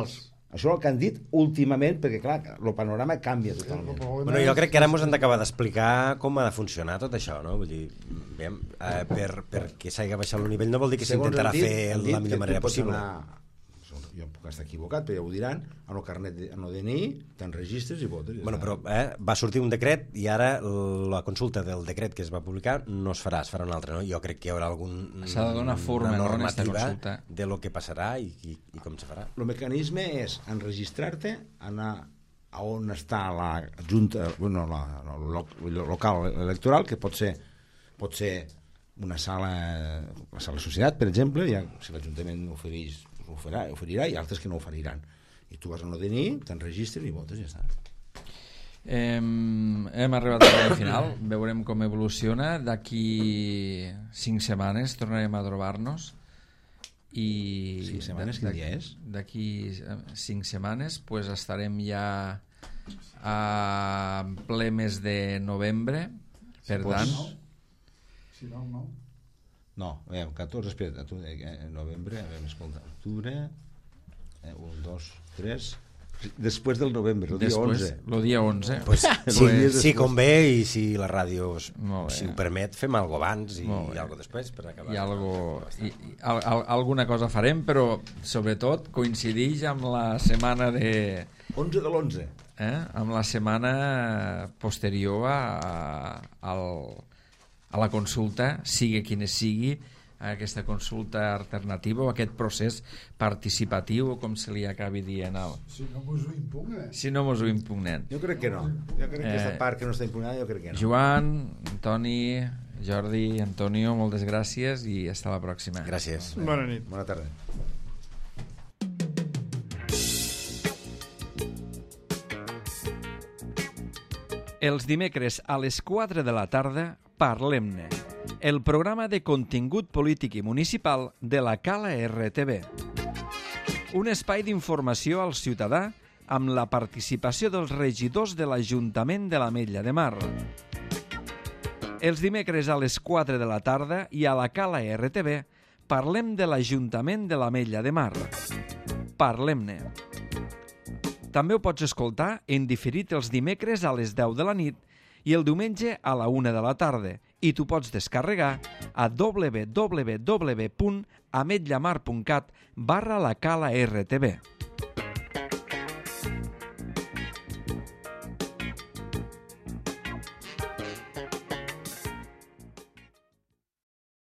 Speaker 5: Això és el que han dit últimament, perquè, clar, el panorama canvia totalment.
Speaker 3: Bueno, jo crec que ara ens han d'acabar d'explicar com ha de funcionar tot això, no? Vull dir, perquè s'hagi baixat el nivell no vol dir que s'intentarà fer la millor manera possible.
Speaker 5: Jo puc estar equivocat, però ja ho diran, en el carnet, en el DNI, t'enregistres i votes.
Speaker 3: Bueno, però va sortir un decret i ara la consulta del decret que es va publicar no es farà un altre, no? Jo crec que hi haurà
Speaker 1: s'ha de donar forma,
Speaker 3: una normativa
Speaker 1: consulta
Speaker 3: de lo que passarà i com se farà.
Speaker 5: El mecanisme és enregistrar-te, anar a on està la junta, bueno, el local electoral, que pot ser una sala, la sala de societat, per exemple, ja, si l'Ajuntament oferirà, i altres que no oferiran. I tu vas a l'ODNI, t'enregistres i votes i ja està.
Speaker 1: Hem arribat al final, veurem com evoluciona. D'aquí 5 setmanes tornarem a trobar-nos i
Speaker 5: 5 setmanes, quin dia és?
Speaker 1: D'aquí 5 setmanes pues estarem ja a ple mes de novembre, per tant
Speaker 5: no, 14, espera, novembre, escolta, octubre, 1, 2, 3, després del novembre, el dia 11.
Speaker 1: El dia 11.
Speaker 3: Pues, si convé i si la ràdio si ho permet, fem algo abans i algo després per acabar.
Speaker 1: Alguna cosa farem, però sobretot coincideix amb la setmana de...
Speaker 5: 11 de l'11.
Speaker 1: Amb la setmana posterior a la consulta, sigui quina sigui, aquesta consulta alternativa o aquest procés participatiu, o com se li acabi dient.
Speaker 2: Si no mos ho impugnen.
Speaker 1: Si no mos ho impugnen.
Speaker 5: Jo crec que no. Jo crec que aquesta part que no està impugnada, jo crec que no.
Speaker 1: Joan, Antoni, Jordi, Antonio, moltes gràcies i hasta la pròxima.
Speaker 3: Gràcies.
Speaker 4: Bona nit.
Speaker 5: Bona tarda.
Speaker 1: Els dimecres a les 4 de la tarda, Parlem-ne, el programa de contingut polític i municipal de la Cala RTV. Un espai d'informació al ciutadà amb la participació dels regidors de l'Ajuntament de l'Ametlla de Mar. Els dimecres a les 4 de la tarda i a la Cala RTV parlem de l'Ajuntament de l'Ametlla de Mar. Parlem-ne. També ho pots escoltar en diferit els dimecres a les 10 de la nit i el diumenge a la 1 de la tarda, i tu pots descarregar a www.ametllamar.cat/la Cala RTV.